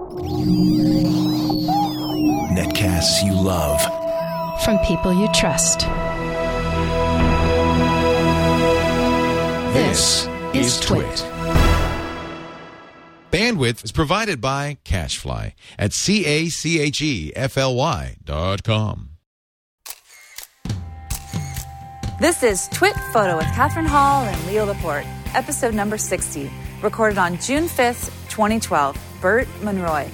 Netcasts you love. From people you trust. This is Twit. Bandwidth is provided by CacheFly at CACHEFLY.com. This is Twit Photo with Catherine Hall and Leo Laporte, episode number 60, recorded on June 5th, 2012. Bert Monroy.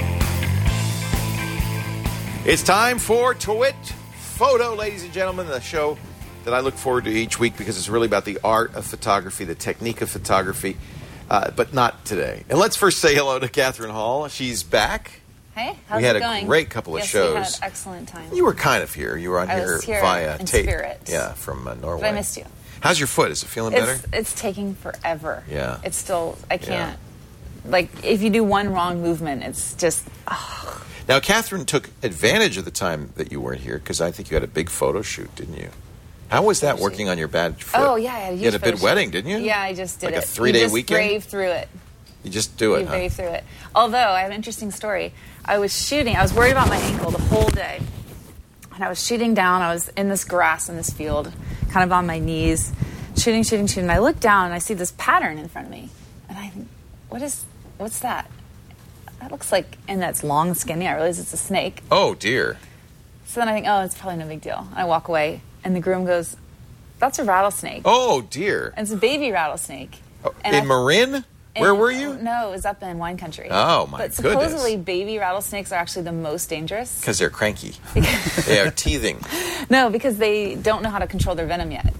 It's time for Twit Photo, ladies and gentlemen, the show that I look forward to each week because it's really about the art of photography, the technique of photography, but not today. And let's first say hello to Catherine Hall. She's back. Hey, how's we had it going? A great couple of shows. We had an excellent time. You were kind of here. You were on here via in tape. Spirit. Yeah, from Norway. But I missed you. How's your foot? Is it feeling better? It's taking forever. Yeah. It's still, I can't. Yeah. Like, if you do one wrong movement, it's just, oh. Now, Catherine took advantage of the time that you weren't here because I think you had a big photo shoot, didn't you? How was that working on your bad foot? Oh, yeah. I had a huge You had a big shoot. wedding, didn't you? Yeah, I just did like it. a 3-day weekend? You just brave through it. You just do it, You brave through it. Although, I have an interesting story. I was shooting. I was worried about my ankle the whole day. And I was shooting down. I was in this grass in this field, kind of on my knees, shooting. And I look down, and I see this pattern in front of me. And I think, what's that? That looks like, and that's long and skinny. I realize it's a snake. Oh, dear. So then I think, oh, it's probably no big deal. I walk away, and the groom goes, that's a rattlesnake. Oh, dear. And it's a baby rattlesnake. Oh, in Marin? Where were you? No, it was up in wine country. Oh, my goodness. But supposedly baby rattlesnakes are actually the most dangerous. Because they're cranky. They are teething. No, because they don't know how to control their venom yet.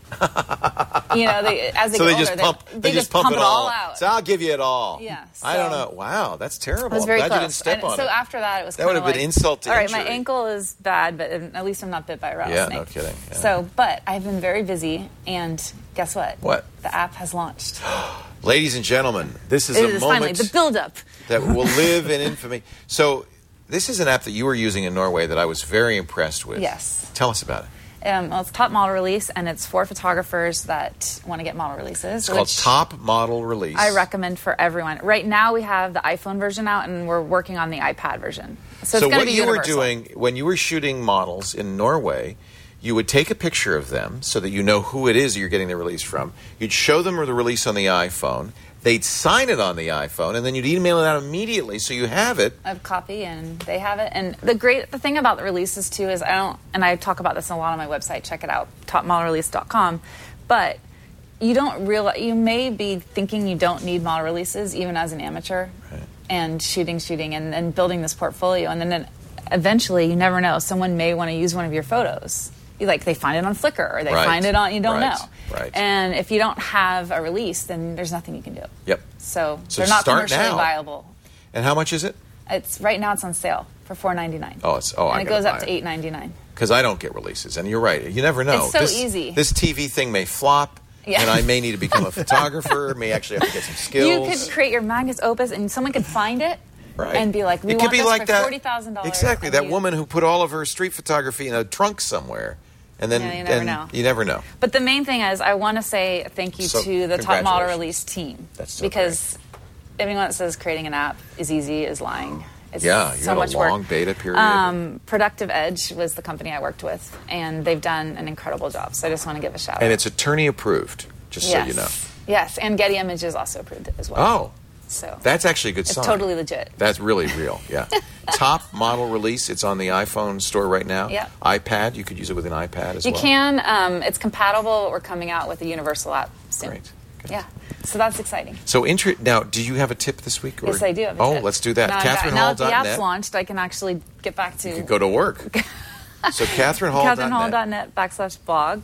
As they so get older, they just pump it all out. So I'll give you it all. Yeah. So I don't know. Wow, that's terrible. I was very I'm glad close. you didn't step on so it. after that, it was that would have been insult to all right, injury. my ankle is bad, but at least I'm not bit by a rattlesnake. Yeah, no kidding. Yeah. So, but I've been very busy, and guess what? What? The app has launched. Ladies and gentlemen, this is it a is moment finally the build-up that will live in infamy. So, this is an app that you were using in Norway that I was very impressed with. Yes. Tell us about it. Well, it's Top Model Release, and it's for photographers that want to get model releases. It's called Top Model Release. I recommend for everyone. Right now, we have the iPhone version out, and we're working on the iPad version. So it's going to be universal. What you were doing when you were shooting models in Norway, you would take a picture of them so that you know who it is you're getting the release from. You'd show them the release on the iPhone. They'd sign it on the iPhone, and then you'd email it out immediately so you have it. I have a copy, and they have it. And the thing about the releases, too, is I talk about this a lot on my website. Check it out, topmodelrelease.com. But you don't realize, you may be thinking you don't need model releases, even as an amateur, right. And shooting, and building this portfolio. And then eventually, you never know, someone may want to use one of your photos. They find it on Flickr, or they find it on, you don't know. Right. And if you don't have a release, then there's nothing you can do. Yep. So they're not commercially viable. And how much is it? Right now it's on sale for $4.99. And it goes up to $8.99. Because I don't get releases, and you're right. You never know. It's so easy. This TV thing may flop. Yeah. And I may need to become a photographer. May actually have to get some skills. You could create your magnus opus, and someone could find it. Right. And be like, we want this for $40,000. Exactly. That woman who put all of her street photography in a trunk somewhere. And then you never know. But the main thing is, I want to say thank you to the Top Model Release team. That's so because anyone that says creating an app is easy is lying. It's you so much had a long work. beta period. Productive Edge was the company I worked with, and they've done an incredible job. So I just want to give a shout out. And it's attorney approved, just so you know. Yes, and Getty Images also approved it as well. Oh. So that's actually a good sign. It's totally legit. That's really real, yeah. Top Model Release, it's on the iPhone store right now. Yeah. iPad, you could use it with an iPad as well. You can. It's compatible, but we're coming out with a universal app soon. Great. Good. Yeah. So that's exciting. So now, do you have a tip this week? Yes, I do have a tip. Let's do that. CatherineHall.net. Now that the app's launched, I can actually get back to... You can go to work. So CatherineHall.net. CatherineHall.net/blog.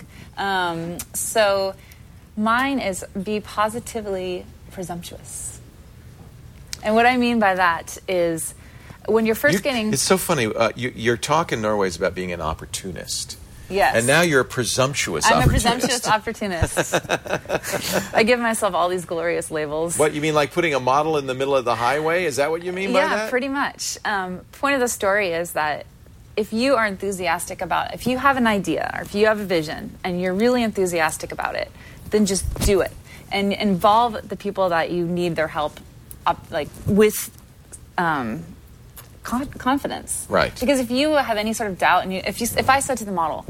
So mine is be positively presumptuous. And what I mean by that is when you're first getting... It's so funny. Your talk in Norway is about being an opportunist. Yes. And now you're a presumptuous opportunist. I'm a presumptuous opportunist. I give myself all these glorious labels. What, you mean like putting a model in the middle of the highway? Is that what you mean by that? Yeah, pretty much. Point of the story is that if you are enthusiastic about... If you have an idea or if you have a vision and you're really enthusiastic about it, then just do it. And involve the people that you need their help with confidence. Right. Because if you have any sort of doubt, and if I said to the model,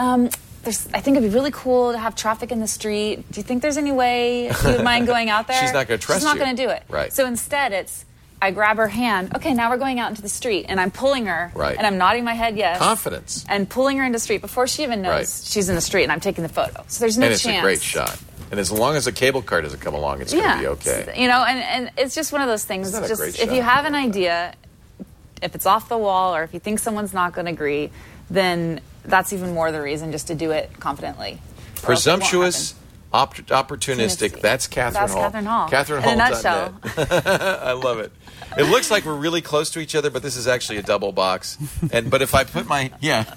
I think it'd be really cool to have traffic in the street. Do you think there's any way you would mind going out there? She's not going to trust you. She's not going to do it. Right. So instead, I grab her hand. Okay, now we're going out into the street, and I'm pulling her. Right. And I'm nodding my head yes. Confidence. And pulling her into the street before she even knows she's in the street, and I'm taking the photo. So there's no chance. chance. And it's a great shot. And as long as a cable car doesn't come along, it's going to be okay. You know, and it's just one of those things. Isn't that a great if shot? you have an idea, if it's off the wall, or if you think someone's not going to agree, then that's even more the reason just to do it confidently. Presumptuous, opportunistic. That's Catherine Hall. Catherine Hall. Catherine in Hall. a nutshell. I love it. It looks like we're really close to each other, but this is actually a double box. But if I put my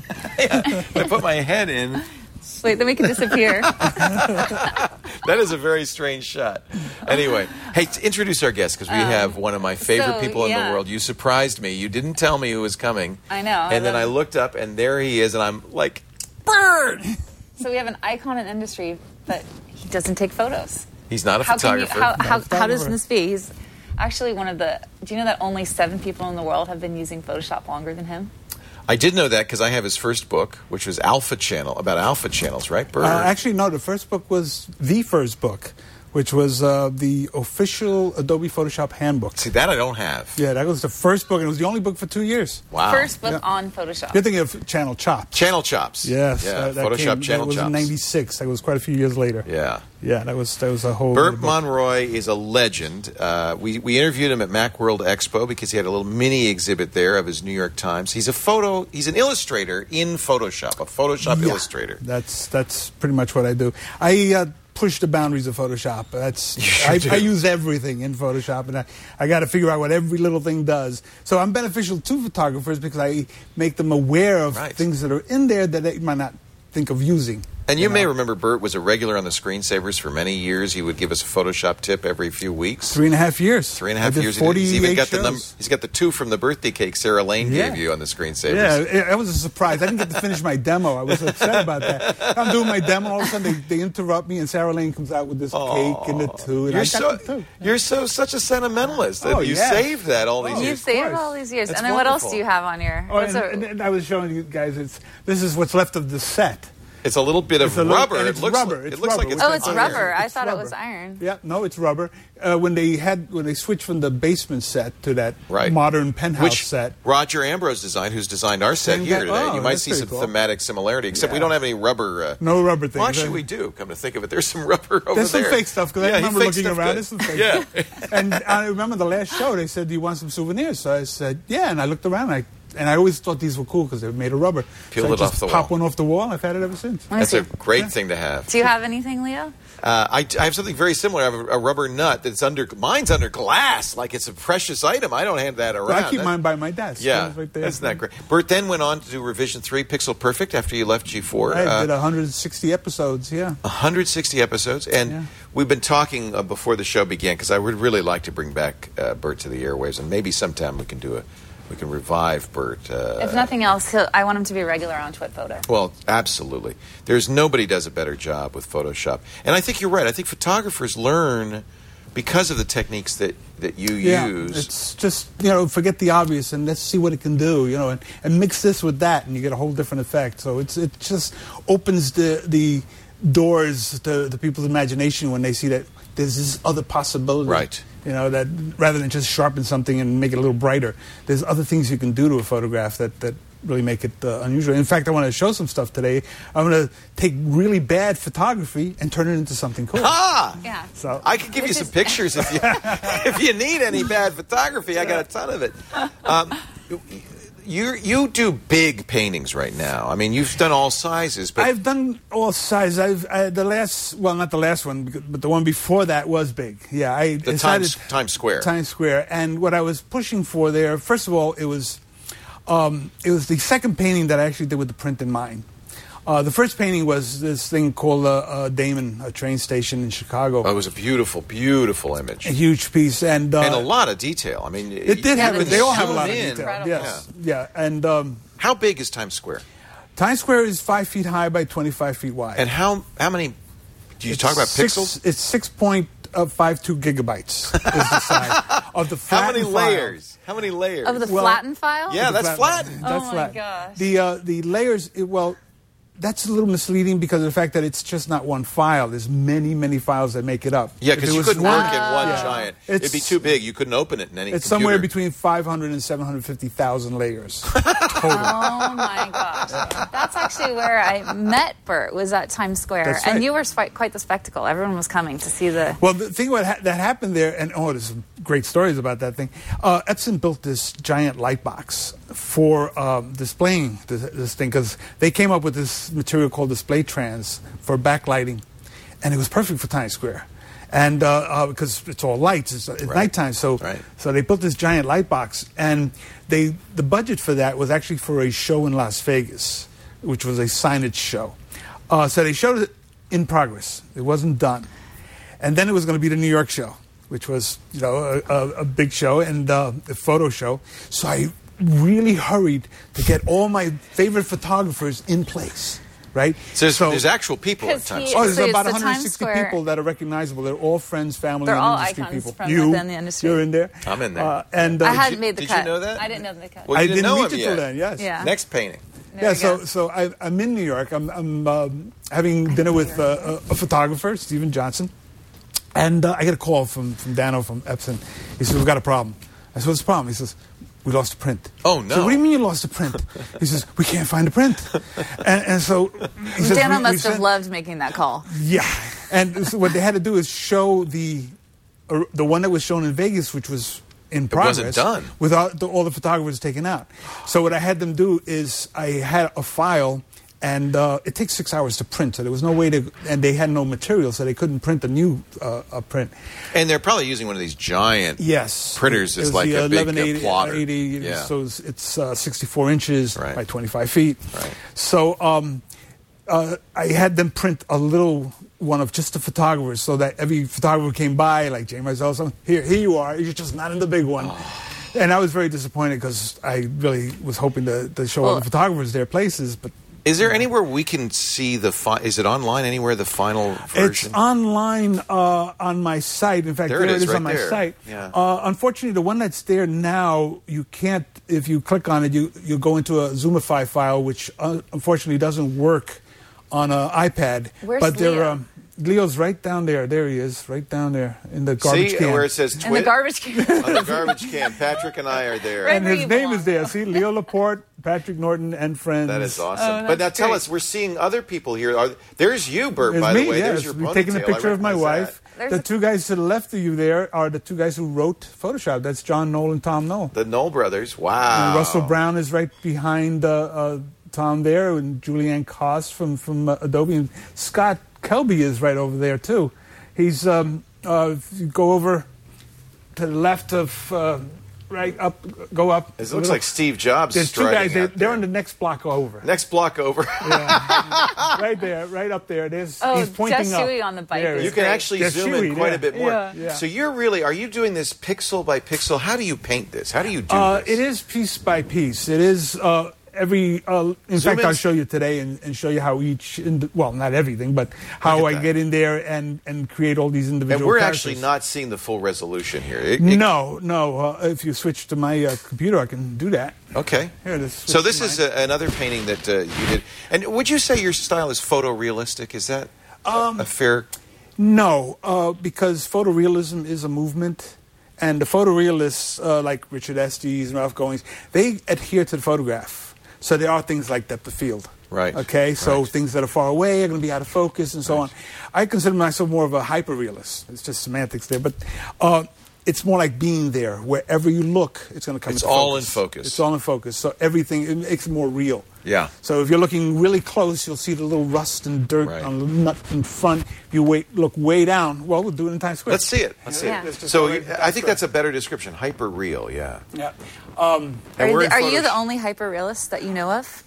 if I put my head in. Wait, then we can disappear. That is a very strange shot. Anyway, hey, introduce our guest, because we have one of my favorite people in the world. You surprised me. You didn't tell me who was coming. I know. And then I looked up, and there he is, and I'm like, Bert! So we have an icon in industry, but he doesn't take photos. He's not a photographer. How does this be? He's actually one of the... Do you know that only 7 people in the world have been using Photoshop longer than him? I did know that because I have his first book, which was Alpha Channel, about alpha channels, right, Bert? Actually, no, the first book was the first book, which was the official Adobe Photoshop handbook. See, that I don't have. Yeah, that was the first book, and it was the only book for 2 years. Wow. First book on Photoshop. You're thinking of Channel Chops. Channel Chops. Yes. Yeah, Photoshop Channel Chops. That was in 96. That was quite a few years later. Yeah. Yeah, that was a whole... Bert Monroy is a legend. We interviewed him at Macworld Expo because he had a little mini exhibit there of his New York Times. He's an illustrator in Photoshop, a Photoshop illustrator. That's pretty much what I do. I push the boundaries of Photoshop. I use everything in Photoshop, and I got to figure out what every little thing does. So I'm beneficial to photographers because I make them aware of things that are in there that they might not think of using. And you may remember Bert was a regular on the Screensavers for many years. He would give us a Photoshop tip every few weeks. 3.5 years. 3.5 years. He's even got he's got the 2 from the birthday cake Sarah Lane gave you on the Screensavers. Yeah, it was a surprise. I didn't get to finish my demo. I was upset about that. I'm doing my demo, all of a sudden they interrupt me, and Sarah Lane comes out with this cake and the 2. And you're such a sentimentalist. You saved that all these years. You've saved all these years. That's and then wonderful. What else do you have on your... and I was showing you guys, this is what's left of the set. It's a little bit of rubber. It looks rubber. Like it's it's iron. rubber. I thought it was iron. Yeah, no, it's rubber. When they switched from the basement set to that modern penthouse set, Roger Ambrose designed, who's designed our set here today. You might see some thematic similarity, except we don't have any rubber. No rubber things. Well, actually, we do. Come to think of it, there's some rubber over there. There's some fake stuff because I remember looking around. There's some fake stuff. And I remember the last show. They said, "Do you want some souvenirs?" So I said, "Yeah." And I looked around. And I always thought these were cool because they were made of rubber. Peel it off the wall. Pop one off the wall. I've had it ever since. That's a great thing to have. Do you have anything, Leo? I have something very similar. I have a rubber nut that's mine's under glass, like it's a precious item. I don't hand that around. Well, I keep mine by my desk. Yeah, right there. Isn't that great? Bert then went on to do Revision 3 Pixel Perfect after you left G4. I did 160 episodes, 160 episodes. And we've been talking before the show began because I would really like to bring back Bert to the airwaves, and maybe sometime we can revive Bert. If nothing else, I want him to be regular on TwitPhoto. Well, absolutely. There's nobody does a better job with Photoshop. And I think you're right. I think photographers learn because of the techniques that you use. It's just, forget the obvious and let's see what it can do, and mix this with that and you get a whole different effect. So it just opens the doors to the people's imagination when they see that there's this other possibility. Right. That rather than just sharpen something and make it a little brighter, there's other things you can do to a photograph that really make it unusual. In fact, I want to show some stuff today. I'm going to take really bad photography and turn it into something cool. Yeah. So I could give you some pictures if you need any bad photography. I got a ton of it. You do big paintings right now. I mean, you've done all sizes. But I've done all sizes. Not the last one, but the one before that was big. Yeah, Times Square. Times Square. And what I was pushing for there, first of all, it was the second painting that I actually did with the print in mind. The first painting was this thing called Damon, a train station in Chicago. Oh, it was a beautiful, beautiful image. A huge piece. And a lot of detail. I mean, it did have. They all have a lot of detail. Incredible. Yes. Yeah. And how big is Times Square? Times Square is 5 feet high by 25 feet wide. And how many? Do you talk about pixels? It's 6.8 0.52 gigabytes is the size of the How flattened many file. layers? How many layers? Of the flattened file? Yeah, that's flattened. That's Oh my flattened. gosh. The layers, that's a little misleading because of the fact that it's just not one file. There's many, many files that make it up. Yeah, If because it you was couldn't one- work in one Yeah. giant. It's- It'd be too big. You couldn't open it in any It's computer. somewhere between 500 and 750,000 layers total. Oh my gosh. That's actually where I met Bert, was at Times Square. That's right. And you were quite the spectacle. Everyone was coming to see the... Well, the thing that happened there, and there's some great stories about that thing. Epson built this giant light box for displaying this thing because they came up with this material called Display Trans for backlighting, and it was perfect for Times Square. And because it's all lights, it's nighttime, so they built this giant light box, and the budget for that was actually for a show in Las Vegas, which was a signage show. So they showed it in progress; it wasn't done, and then it was going to be the New York show, which was a big show and a photo show. So I really hurried to get all my favorite photographers in place. Right? So there's actual people at Times Square. There's So about it's the 160 Times Square- people that are recognizable. They're all friends, family, They're and all industry icons people. from within the industry. You're in there. I'm in there. And I hadn't made the did cut. you know that? I didn't know the cut. Well, I you didn't know meet him you yet. till then. Yes. Yeah. Next painting. Yeah. There we go. So I'm in New York. I'm having dinner with a photographer, Stephen Johnson, and I get a call from Dano from Epson. He says, "We've got a problem." I said, "What's the problem?" He says, "We lost the print." Oh, no. So what do you mean you lost the print? He says, "We can't find the print." And so he says, Dano "We must have sent-" loved making that call. Yeah, and so what they had to do is show the one that was shown in Vegas, which was in progress, wasn't done. without all the photographers taken out. So what I had them do is I had a file, and it takes 6 hours to print. So there was no way to, and they had no material, so they couldn't print a new print. And they're probably using one of these giant Yes, printers. It It's was like the a big 1180, plotter. 80, Yeah. so it's 64 inches Right. by 25 feet. Right. So I had them print a little one of just the photographers, so that every photographer came by, like Jay Marzell, here you are, you're just not in the big one. And I was very disappointed because I really was hoping to show all the photographers their places, but Is there anywhere we can see the is it online anywhere, the final version? it's online on my site. In fact, There there it is, right on my there. site. Yeah. Unfortunately, the one that's there now, you can't, if you click on it, you go into a Zoomify file, which unfortunately doesn't work on an iPad. Where's but Leo? Leo's right down there. There he is, right down there in the garbage See can. where it says In the Twit? garbage can. On the garbage can. Patrick and I are there. Right. and where his you name belong. is there. See, Leo Laporte, Patrick Norton, and friends. That is awesome. Oh, but now that's tell great. us, we're seeing other people here. There's you, Bert, There's by me, the way. yes. There's your We've taken a ponytail. I picture of my recognize wife. that. The two guys to the left of you there are the two guys who wrote Photoshop. That's John Knoll and Tom Knoll. The Knoll brothers. Wow. And Russell Brown is right behind Tom there, and Julianne Koss from Adobe, and Scott Kelby is right over there too. He's if you go over to the left of right up, go up. It looks like Steve Jobs There's two striding guys. out They're there. on the next block over. Next block over. Right there, right up there. He's pointing Jess up. Shuey on the bike There is he You is. can great. actually Yes, zoom Shuey, in quite yeah. a bit more. Yeah. So are you doing this pixel by pixel? How do you paint this? How do you do this? It is piece by piece. It is every. In Zoom fact, in. I'll show you today and show you how each. Well, not everything, but how I that. get in there and create all these individual. And we're characters. actually not seeing the full resolution here. No. If you switch to my computer, I can do that. Okay. Here, let's So switch this to is mine. another painting that you did. And would you say your style is photorealistic? Is that a fair... No, because photorealism is a movement, and the photorealists like Richard Estes and Ralph Goings, they adhere to the photograph. So there are things like depth of field. Right. Okay, so Right. things that are far away are going to be out of focus and so on. I consider myself more of a hyperrealist. It's just semantics there, but it's more like being there. Wherever you look, it's going to come. It's into all in focus. focus. It's all in focus. So everything it makes it more real. Yeah. So if you're looking really close, you'll see the little rust and dirt Right. on the nut in front. If you look way down, well, we'll do it in Times Square. Let's see it. Let's see Yeah. it. So I think that's a better description. Hyper real, yeah. Yeah. And we're in Are you the Photoshop. only hyper realist that you know of?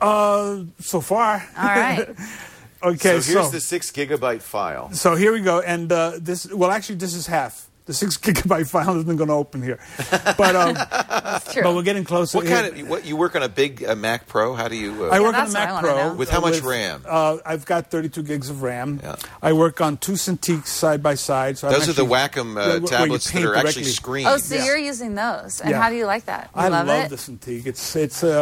So far. All right. Okay. So here's the 6 gigabyte file. So here we go, and this. Well, actually, this is half. The 6 gigabyte file isn't going to open here, but That's true. but we're getting closer. What kind of what you work on a big Mac Pro? How do you? I work on a that's what I Mac wanna Pro know. With how much RAM? I've got 32 gigs of RAM. Yeah. I work on 2 Cintiqs side by side. So Those I'm are the actually- Wacom where you tablets that paint are actually directly. screens. Oh, so Yeah. you're using those, and Yeah. how do you like that? You I love it? the Cintiq. It's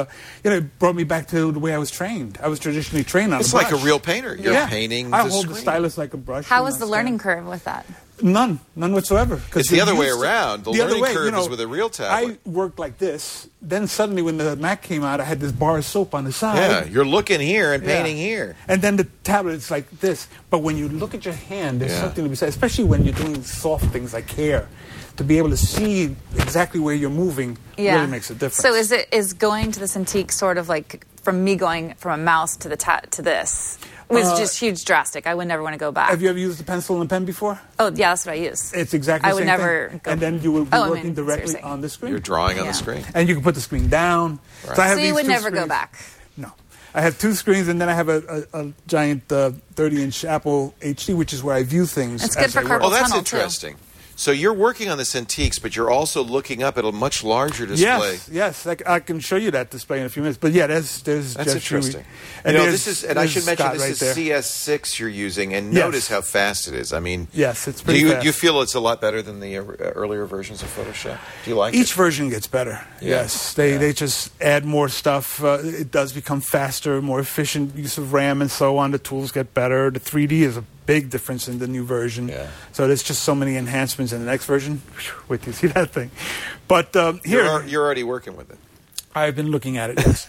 it brought me back to the way I was trained. I was traditionally trained on It's a brush. like a real painter. You're painting I the hold the screen. stylus like a brush. How and was I the stand. learning curve with that? None whatsoever. 'Cause It's the you're other way used to- around. The other learning way, curve is with a real tablet. I worked like this. Then suddenly, when the Mac came out, I had this bar of soap on the side. Yeah, you're looking here and Yeah. painting here. And then the tablet is like this. But when you look at your hand, there's Yeah. something to be said, especially when you're doing soft things like hair. To be able to see exactly where you're moving really makes a difference. So is going to the Cintiq sort of like from me going from a mouse to to this was just huge drastic. I would never want to go back. Have you ever used a pencil and pen before? Oh yeah, that's what I use. It's exactly the I would same never thing. go- And then you will be Oh, I working mean, directly seriously. on the screen. You're drawing on Yeah. the screen. And you can put the screen down. Right. So I have So these you would two never go screens. back. No. I have 2 screens, and then I have a giant 30-inch Apple HD, which is where I view things. It's good as for I work. carpal Oh, that's tunnel, too. interesting. So you're working on the Cintiqs, but you're also looking up at a much larger display. Yes. I can show you that display in a few minutes. But yeah, there's That's Jeff interesting. Shuey. And This is, and I should mention Scott this right is there. CS6 you're using, and Yes. notice how fast it is. I mean, Yes, it's do pretty you fast. you feel it's a lot better than the earlier versions of Photoshop? Do you like Each it? version gets better. Yeah. Yes, they just add more stuff. It does become faster, more efficient use of RAM and so on. The tools get better. The 3D is a big difference in the new version. Yeah. So there's just so many enhancements in the next version. Wait till you see that thing. But here, You're already working with it. I've been looking at it, yes.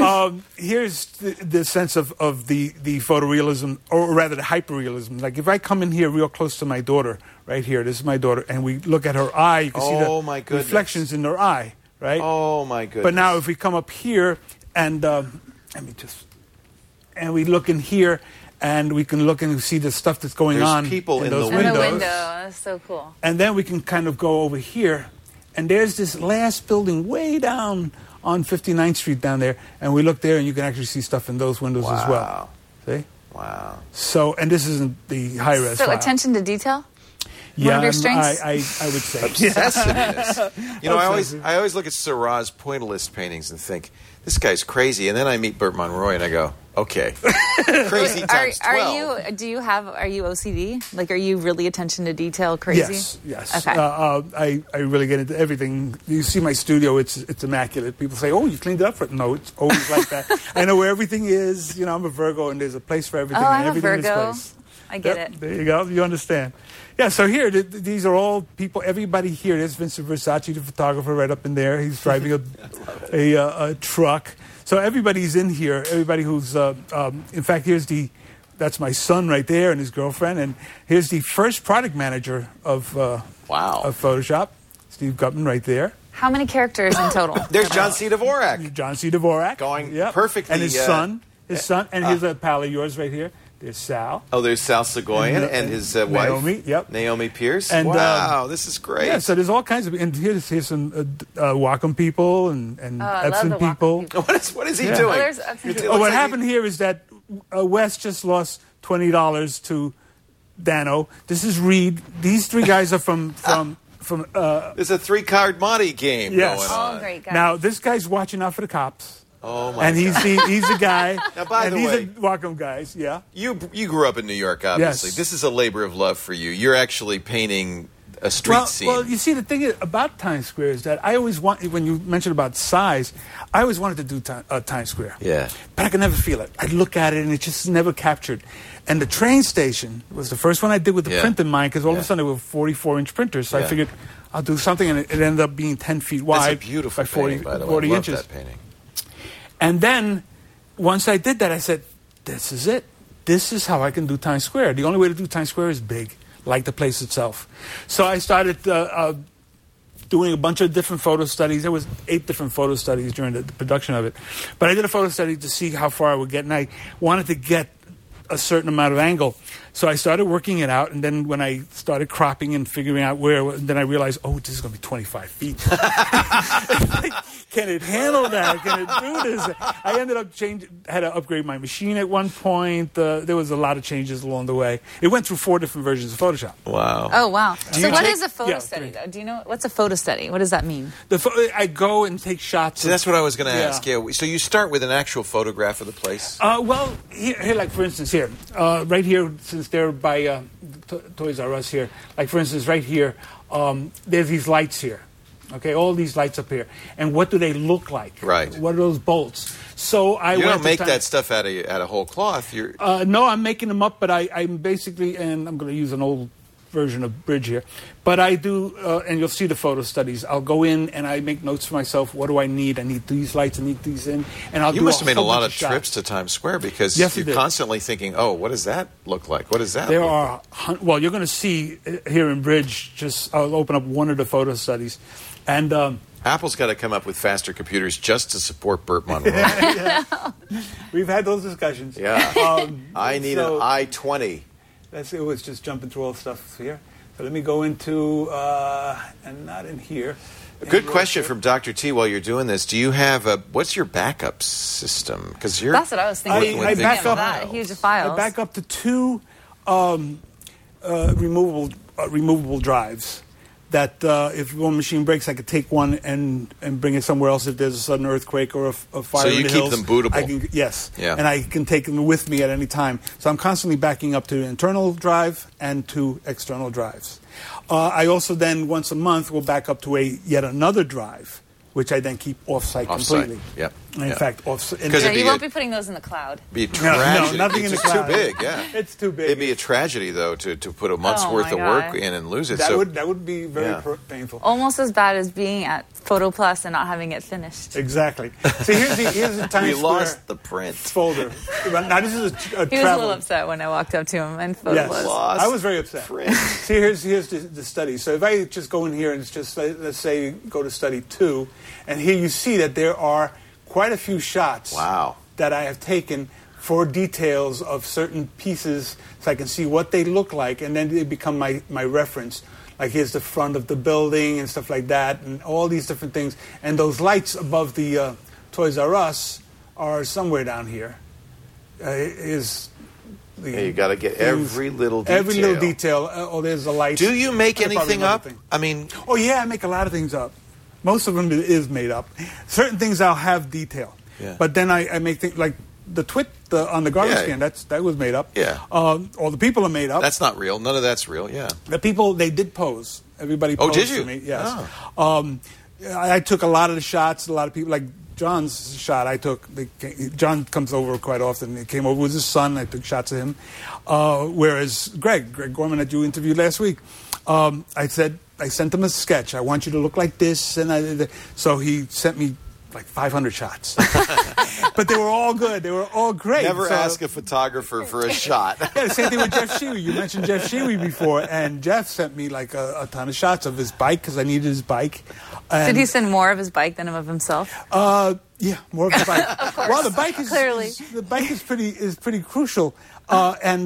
Here's the sense of the photorealism, or rather the hyperrealism. Like if I come in here real close to my daughter, right here, this is my daughter, and we look at her eye, you can see Oh, the my goodness. reflections in her eye, right? Oh my goodness! But now if we come up here and and we look in here, and we can look and see the stuff that's going There's on people in those the In the windows. window, that's so cool. And then we can kind of go over here, and there's this last building way down on 59th Street down there, and we look there, and you can actually see stuff in those windows as well. Wow. See? Wow. So, and this isn't the high-res So file. attention to detail. Yeah, one of your I'm- strengths? I would say. Obsessiveness. You know, Obsessive. I always look at Seurat's pointillist paintings and think, this guy's crazy. And then I meet Burt Monroy and I go, okay, crazy times 12. Are you OCD? Like, are you really attention to detail crazy? Yes. Okay. I really get into everything. You see my studio; it's immaculate. People say, "Oh, you cleaned it up for it." No, it's always like that. I know where everything is. You know, I'm a Virgo, and there's a place for everything. Oh, and I'm a everything in its Virgo. place. I get Yep, it. there you go. You understand. Yeah, so here, these are all people, everybody here. There's Vincent Versace, the photographer, right up in there. He's driving a truck. So everybody's in here. Everybody who's, in fact, that's my son right there and his girlfriend. And here's the first product manager of Photoshop, Steve Gutman right there. How many characters in total? There's John C. Dvorak. John C. Dvorak. Going Yep. perfectly, And his son. And here's a pal of yours right here. There's Sal. Oh, there's Sal Segoyan and his wife. Naomi, yep. Naomi Pierce. And, wow, this is great. Yeah, so there's all kinds of, and here's some Wacom people and I love Epson the Wacom people. people. What is he Yeah. doing? Oh, there's Epson It people. looks What like happened here is that Wes just lost $20 to Dano. This is Reed. These 3 guys are from There's a 3-card Monty game Yes. going Oh, on. great guy. now this guy's watching out for the cops. Oh, my And he's the guy. Now, by and the these way- are Wacom guys, yeah. You grew up in New York, obviously. Yes. This is a labor of love for you. You're actually painting a street scene. Well, you see, the thing about Times Square is that I always when you mentioned about size, I always wanted to do Times Square. Yeah. But I could never feel it. I'd look at it and it just never captured. And the train station was the first one I did with the Yeah. print in mind, because all of Yeah. a sudden they were 44-inch printers. So Yeah. I figured I'll do something, and it ended up being 10 feet That's wide a beautiful by 40, painting, by the way. 40 I love inches. that painting. And then, once I did that, I said, this is it. This is how I can do Times Square. The only way to do Times Square is big, like the place itself. So I started doing a bunch of different photo studies. There was 8 different photo studies during the production of it. But I did a photo study to see how far I would get, and I wanted to get a certain amount of angle. So I started working it out, and then when I started cropping and figuring out where, then I realized, oh, this is going to be 25 feet. can it handle that? Can it do this? I ended up had to upgrade my machine at one point. There was a lot of changes along the way. It went through 4 different versions of Photoshop. Wow. Oh, wow. So what is a photo Yeah, study, great. though? Do you know what's a photo study? What does that mean? I go and take shots. So that's what I was going to Yeah. ask. Yeah. So you start with an actual photograph of the place. Well, here, like for instance, here, right here, since they're by Toys R Us here, like for instance, right here, there's these lights here. Okay, all these lights up here, and what do they look like? Right. What are those bolts? So You don't make that stuff out of whole cloth. You're No, I'm making them up, but I'm basically, and I'm going to use an old version of Bridge here, but I do, and you'll see the photo studies. I'll go in and I make notes for myself. What do I need? I need these lights. I need these in, and I'll. You do must have made a whole lot bunch of shots. trips to Times Square because Yes, I you're did. constantly thinking, "Oh, what does that look like? What does that?" There look are, well, you're going to see here in Bridge, I'll open up one of the photo studies. And Apple's got to come up with faster computers just to support Burt Monroe. we've had those discussions. Yeah. I need so- an i20. It was just jumping through all stuff here. So let me go into, and not in here. A good question from Dr. T while you're doing this. Do you have what's your backup system? Because you're That's what I was thinking. working with big back up- that huge files. I back up to 2 removable drives. That if one machine breaks, I could take one and bring it somewhere else if there's a sudden earthquake or a fire. So you in the keep hills. them bootable? I can, yes, Yeah. and I can take them with me at any time. So I'm constantly backing up to an internal drive and 2 external drives. I also then once a month will back up to yet another drive, which I then keep off-site completely. Yep. And in Yep. fact, off-site. Because Yeah, it'd you be won't a- be putting those in the cloud. Be a No, tragedy. nothing in it's the just cloud. too big. Yeah, It's too big. It'd be a tragedy though to put a month's Oh, worth my of work God. in and lose it. that so would be very Yeah. painful. Almost as bad as being at Photo Plus and not having it finished. Exactly. See, here's the Times we Square lost the print. folder. Now this is a He was a travel. little upset when I walked up to him and Photo Yes, Plus. Lost I was very upset. print. See, here's the study. So if I just go in here and it's just let's say go to study 2, and here you see that there are quite a few shots. Wow. That I have taken for details of certain pieces, so I can see what they look like, and then they become my reference. Like here's the front of the building and stuff like that, and all these different things. And those lights above the Toys R Us are somewhere down here. Yeah, you got to get every little detail. Every little detail. Oh, there's a light. Do you make Probably anything another up? thing. I mean, Oh, yeah, I make a lot of things up. Most of them is made up. Certain things I'll have detail. Yeah. But then I make things like the twit on the garbage Yeah. can. That was made up. Yeah. All the people are made up. that's not real. None of that's real. Yeah. The people, they did pose. Everybody Oh, posed did you? to me. Yes. Oh. I took a lot of the shots. A lot of people, like John's shot I took. John comes over quite often. He came over with his son. I took shots of him. Whereas Greg Gorman that you interviewed last week, I sent him a sketch. I want you to look like this. So he sent me like 500 shots. But they were all good. They were all great. Never So- ask a photographer for a shot. Yeah, the same thing with Jeff Shewy. You mentioned Jeff Shewy before, and Jeff sent me like a ton of shots of his bike because I needed his bike. Did he send more of his bike than of himself? Yeah, more of the bike. Of course. Well, the bike is Clearly. the bike is pretty crucial. And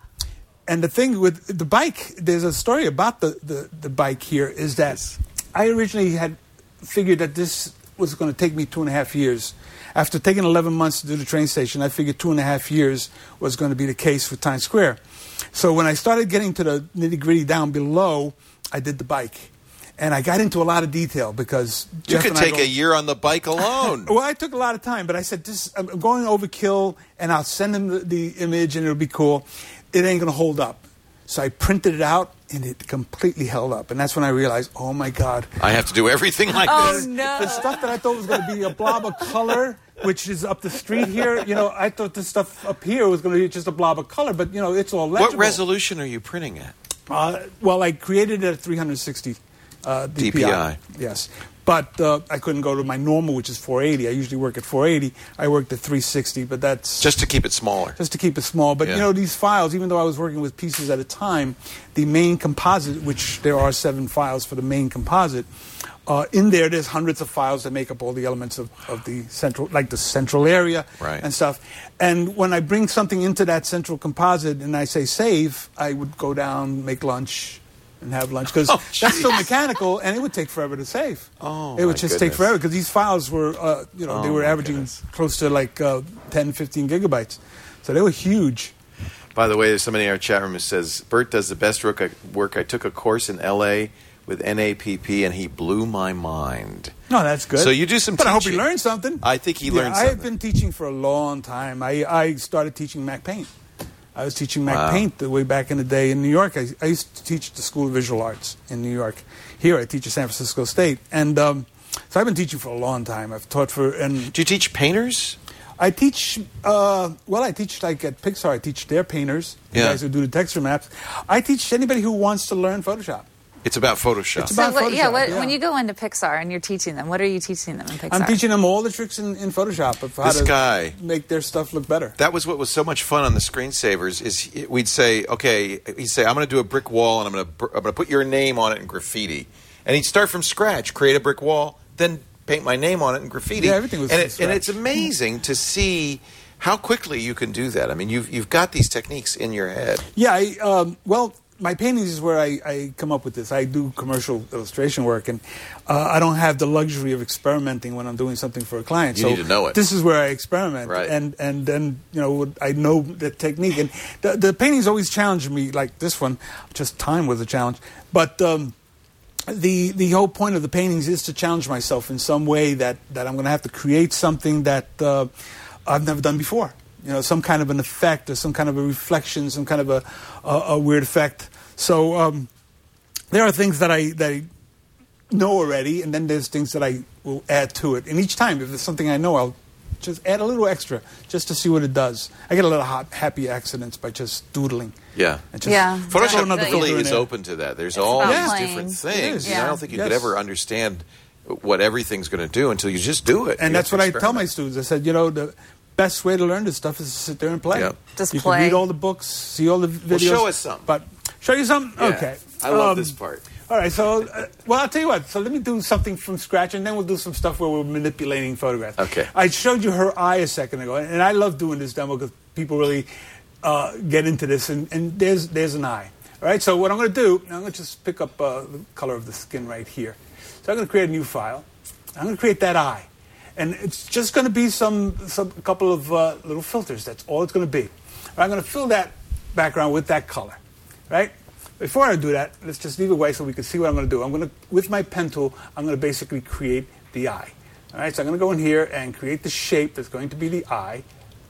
the thing with the bike, there's a story about the bike here. Is that I originally had figured that this was going to take me 2.5 years. After taking 11 months to do the train station, I figured 2.5 years was going to be the case for Times Square. So when I started getting to the nitty-gritty down below, I did the bike. And I got into a lot of detail because You Jeff could and I take go- a year on the bike alone. Well, I took a lot of time, but I said, I'm going overkill, and I'll send him the image, and it'll be cool. It ain't going to hold up. So I printed it out, and it completely held up. And that's when I realized, oh, my God. I have to do everything like Oh, this. no. The stuff that I thought was going to be a blob of color, which is up the street here, I thought this stuff up here was going to be just a blob of color, but, it's all legible. What resolution are you printing at? Well, I created it at 360 DPI. DPI. Yes. But I couldn't go to my normal, which is 480. I usually work at 480. I worked at 360, but that's Just to keep it smaller. just to keep it small. But, Yeah. these files, even though I was working with pieces at a time, the main composite, which there are 7 files for the main composite, in there's hundreds of files that make up all the elements of the central, like the central area Right. and stuff. And when I bring something into that central composite and I say save, I would go down, make lunch, and have lunch because that's still mechanical, and it would take forever to save. Oh, it would my just take goodness. forever because these files were, they were averaging close to like 10, 15 gigabytes, so they were huge. By the way, there's somebody in our chat room who says, Bert does the best work. I took a course in L.A. with NAPP, and he blew my mind. No, that's good. So you do some but teaching. I hope he learned something. I think he learned something. I've been teaching for a long time. I started teaching Mac Paint. I was teaching Mac Paint way back in the day in New York. I used to teach at the School of Visual Arts in New York. Here I teach at San Francisco State. And so I've been teaching for a long time. I've taught for... And do you teach painters? I teach... I teach like at Pixar. I teach their painters, the guys who do the texture maps. I teach anybody who wants to learn Photoshop. It's about Photoshop. It's about Photoshop. When you go into Pixar and you're teaching them, what are you teaching them in Pixar? I'm teaching them all the tricks in Photoshop of how to make their stuff look better. That was what was so much fun on the screensavers. Is we'd say, okay, he'd say, I'm going to do a brick wall and I'm going to put your name on it in graffiti, and he'd start from scratch, create a brick wall, then paint my name on it in graffiti. Yeah, everything was from scratch. And it's amazing to see how quickly you can do that. I mean, you've got these techniques in your head. Yeah, my paintings is where I come up with this. I do commercial illustration work, and I don't have the luxury of experimenting when I'm doing something for a client. You need to know it. This is where I experiment, right. and then I know the technique. And the paintings always challenge me, like this one. Just time was a challenge, but the whole point of the paintings is to challenge myself in some way that I'm going to have to create something that I've never done before. Some kind of an effect or some kind of a reflection, some kind of a weird effect. So there are things that I know already, and then there's things that I will add to it. And each time, if it's something I know, I'll just add a little extra just to see what it does. I get a lot of happy accidents by just doodling. Yeah. Photoshop really is open to that. There's all these different things. I don't think you could ever understand what everything's going to do until you just do it. And that's what I tell my students. I said, the best way to learn this stuff is to sit there and play. Yep. You can read all the books, see all the videos. Well, show us something. But show you something? Yeah. Okay. I love this part. All right, so, I'll tell you what. So let me do something from scratch, and then we'll do some stuff where we're manipulating photographs. Okay. I showed you her eye a second ago, and I love doing this demo because people really get into this, and there's an eye. All right, so what I'm going to do, I'm going to just pick up the color of the skin right here. So I'm going to create a new file. I'm going to create that eye. And it's just going to be a couple of little filters. That's all it's going to be. I'm going to fill that background with that color, right? Before I do that, let's just leave it away so we can see what I'm going to do. I'm going to, with my pen tool, I'm going to basically create the eye. All right, so I'm going to go in here and create the shape that's going to be the eye.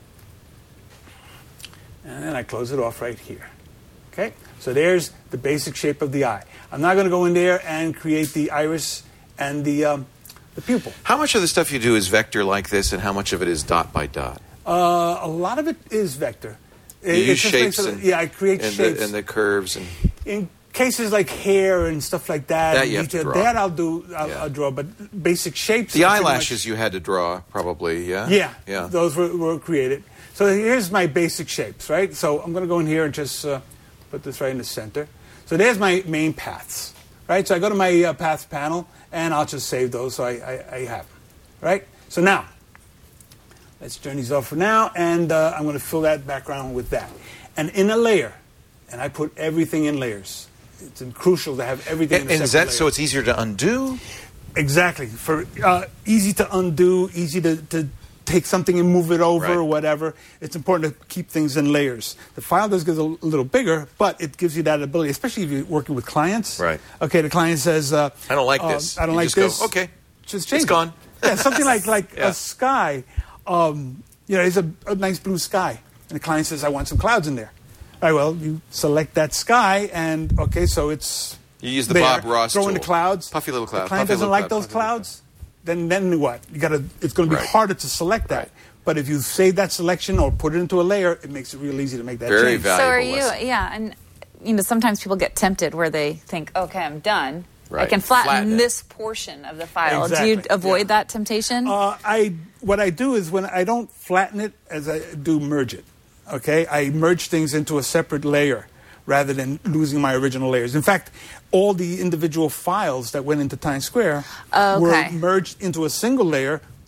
And then I close it off right here. Okay, so there's the basic shape of the eye. I'm now going to go in there and create the iris and the pupil. How much of the stuff you do is vector like this, and how much of it is dot by dot? A lot of it is vector. You use shapes I create shapes. And the curves. And in cases like hair and stuff like that, you have to draw. That I'll draw, but basic shapes. The eyelashes you had to draw, probably, yeah? Yeah. Those were created. So here's my basic shapes, right? So I'm going to go in here and just put this right in the center. So there's my main paths, right? So I go to my paths panel, and I'll just save those so I have them, right? So now, let's turn these off for now, and I'm going to fill that background with that. And in a layer, and I put everything in layers. It's crucial to have everything in a separate layer. So it's easier to undo? Exactly. For easy to undo, easy to take something and move it over or whatever. It's important to keep things in layers. The file does get a little bigger, but it gives you that ability, especially if you're working with clients. Right. Okay, the client says, I don't like this. I don't like this. Go, okay. Just change it's gone. Yeah, something like a sky. It's a nice blue sky. And the client says, I want some clouds in there. All right, well, you select that sky, and, okay, so it's You use the there. Bob Ross Throw tool. in the clouds. Puffy little cloud. The client doesn't like those clouds, then what? It's going to be harder to select that. Right. But if you save that selection or put it into a layer, it makes it real easy to make that Very change. valuable. So are you? lesson. Yeah, and sometimes people get tempted where they think, okay, I'm done. Right. I can flatten it. this portion of the file. Exactly. Do you avoid that temptation? What I do is when I don't flatten it, as I do merge it. Okay, I merge things into a separate layer rather than losing my original layers. In fact, all the individual files that went into Times Square were merged into a single layer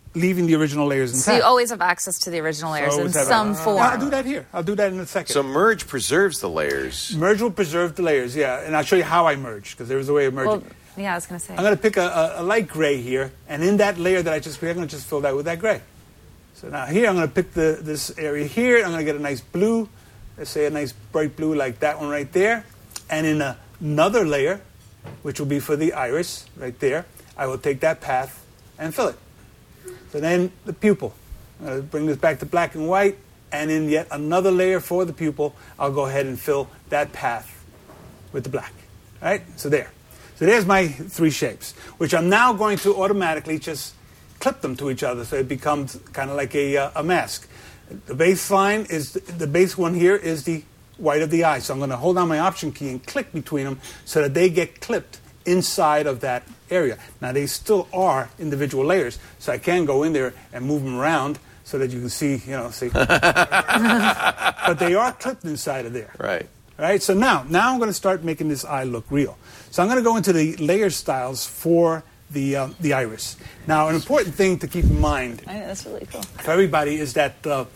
leaving the original layers intact. So you always have access to the original layers in some form. I'll do that here. I'll do that in a second. So merge preserves the layers. Merge will preserve the layers, yeah. And I'll show you how I merge, because there's a way of merging. Well, yeah, I was going to say. I'm going to pick a light gray here, and in that layer that I just created, I'm going to just fill that with that gray. So now here, I'm going to pick this area here. I'm going to get a nice blue. Let's say a nice bright blue like that one right there. And in another layer, which will be for the iris right there, I will take that path and fill it. So then the pupil. I'm going to bring this back to black and white, and in yet another layer for the pupil, I'll go ahead and fill that path with the black. All right? So there. So there's my 3 shapes, which I'm now going to automatically just clip them to each other so it becomes kind of like a mask. The baseline is, the base one here is the white of the eye. So I'm going to hold down my Option key and click between them so that they get clipped inside of that area. Now they still are individual layers, so I can go in there and move them around so that you can see, see. But they are clipped inside of there. Right. All right. So now I'm going to start making this eye look real. So I'm going to go into the layer styles for the iris. Now, an important thing to keep in mind I know, that's really cool. for everybody is that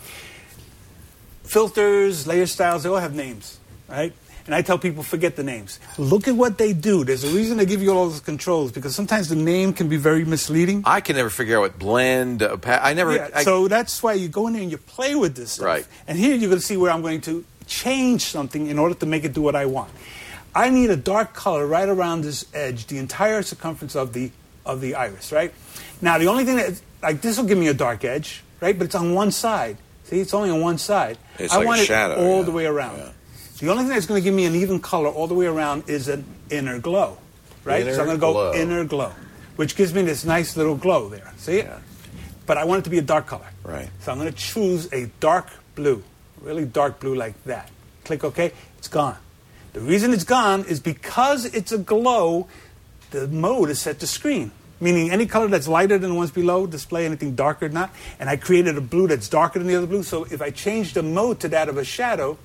filters, layer styles, they all have names, right? And I tell people, forget the names. Look at what they do. There's a reason they give you all those controls, because sometimes the name can be very misleading. I can never figure out what blend. So that's why you go in there and you play with this stuff. Right. And here you're going to see where I'm going to change something in order to make it do what I want. I need a dark color right around this edge, the entire circumference of the iris, right? Now, the only thing that, like, this will give me a dark edge, right? But it's on one side. See, it's only on one side. It's I like want a shadow, it all the way around. Yeah. The only thing that's going to give me an even color all the way around is an inner glow, right? So I'm going to go inner glow, which gives me this nice little glow there. See it? Yeah. But I want it to be a dark color. Right. So I'm going to choose a dark blue, really dark blue like that. Click OK. It's gone. The reason it's gone is because it's a glow, the mode is set to screen, meaning any color that's lighter than the ones below display anything darker or not. And I created a blue that's darker than the other blue. So if I change the mode to that of a shadow,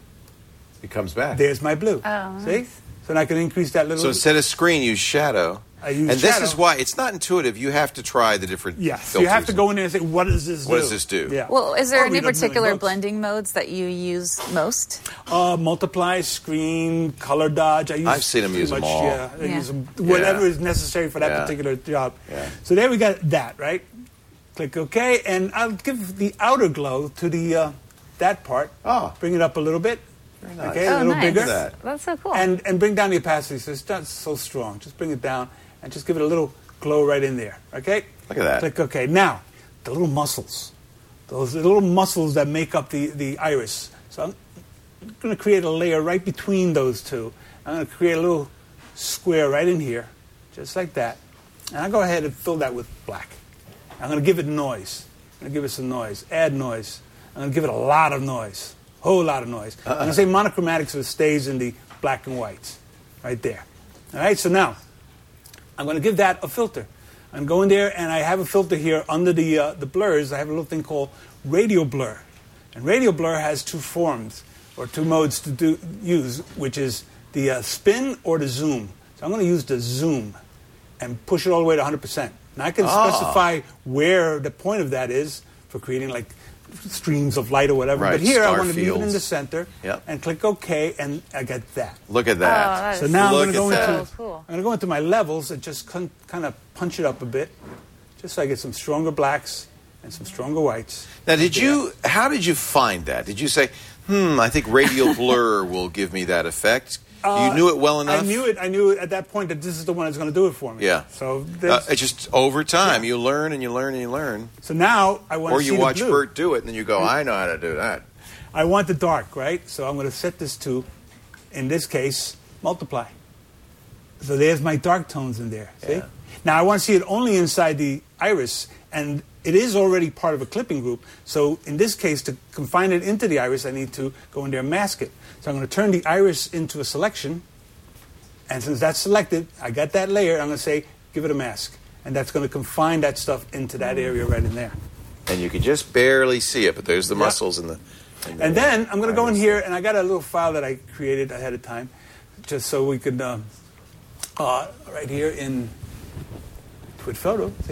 it comes back. There's my blue. Oh, see? nice. So now I can increase that little. So instead of screen, use shadow. I use and shadow. this is why it's not intuitive. You have to try the different Yes, filters. you have to go in there and say, what does this do? What does this do? Yeah. Well, is there Or any read up particular million books. blending modes that you use most? Multiply, screen, color dodge. I've seen them use them all. Yeah, I Yeah. use them, whatever Yeah. is necessary for that Yeah. particular job. Yeah. So there we got that, right? Click OK, and I'll give the outer glow to the that part. Oh. Bring it up a little bit. Very nice. Okay, a little nice. bigger. Look at that. That's so cool. And bring down the opacity so it's not so strong. Just bring it down and just give it a little glow right in there. Okay? Look at that. Click OK. Now, the little muscles. Those little muscles that make up the iris. So I'm going to create a layer right between those two. I'm going to create a little square right in here, just like that. And I'll go ahead and fill that with black. I'm going to give it noise. I'm going to give it some noise. Add noise. I'm going to give it a lot of noise. Whole lot of noise. I'm going to say monochromatic so it stays in the black and whites. Right there. All right, so now I'm going to give that a filter. I'm going there, and I have a filter here under the blurs. I have a little thing called radial blur. And radial blur has 2 forms, or 2 modes to use, which is the spin or the zoom. So I'm going to use the zoom and push it all the way to 100%. Now I can specify where the point of that is for creating like streams of light or whatever. Right, But here I star want to leave it in fields. the center Yep. and click OK, and I get that. Look at that. Oh, that So is now I'm Look going to at go that. into So cool. I'm going to go into my levels and just kind of punch it up a bit, just so I get some stronger blacks and some stronger whites. Now, how did you find that? Did you say, I think radial blur will give me that effect? You knew it well enough? I knew at that point that this is the one that's going to do it for me. Yeah. So It's just over time. You learn and you learn and you learn. so now I want Or to see you watch the blue. Bert do it, and then you go, I know how to do that. I want the dark, right? So I'm going to set this to, in this case, multiply. So there's my dark tones in there. See? Yeah. Now I want to see it only inside the iris, and it is already part of a clipping group. So in this case, to confine it into the iris, I need to go in there and mask it. So I'm going to turn the iris into a selection, and since that's selected, I got that layer. I'm going to say, give it a mask, and that's going to confine that stuff into that area right in there. And you can just barely see it, but there's the muscles in the... And then I'm going to go in here, and I got a little file that I created ahead of time, just so we could, right here in Twit Photo, see?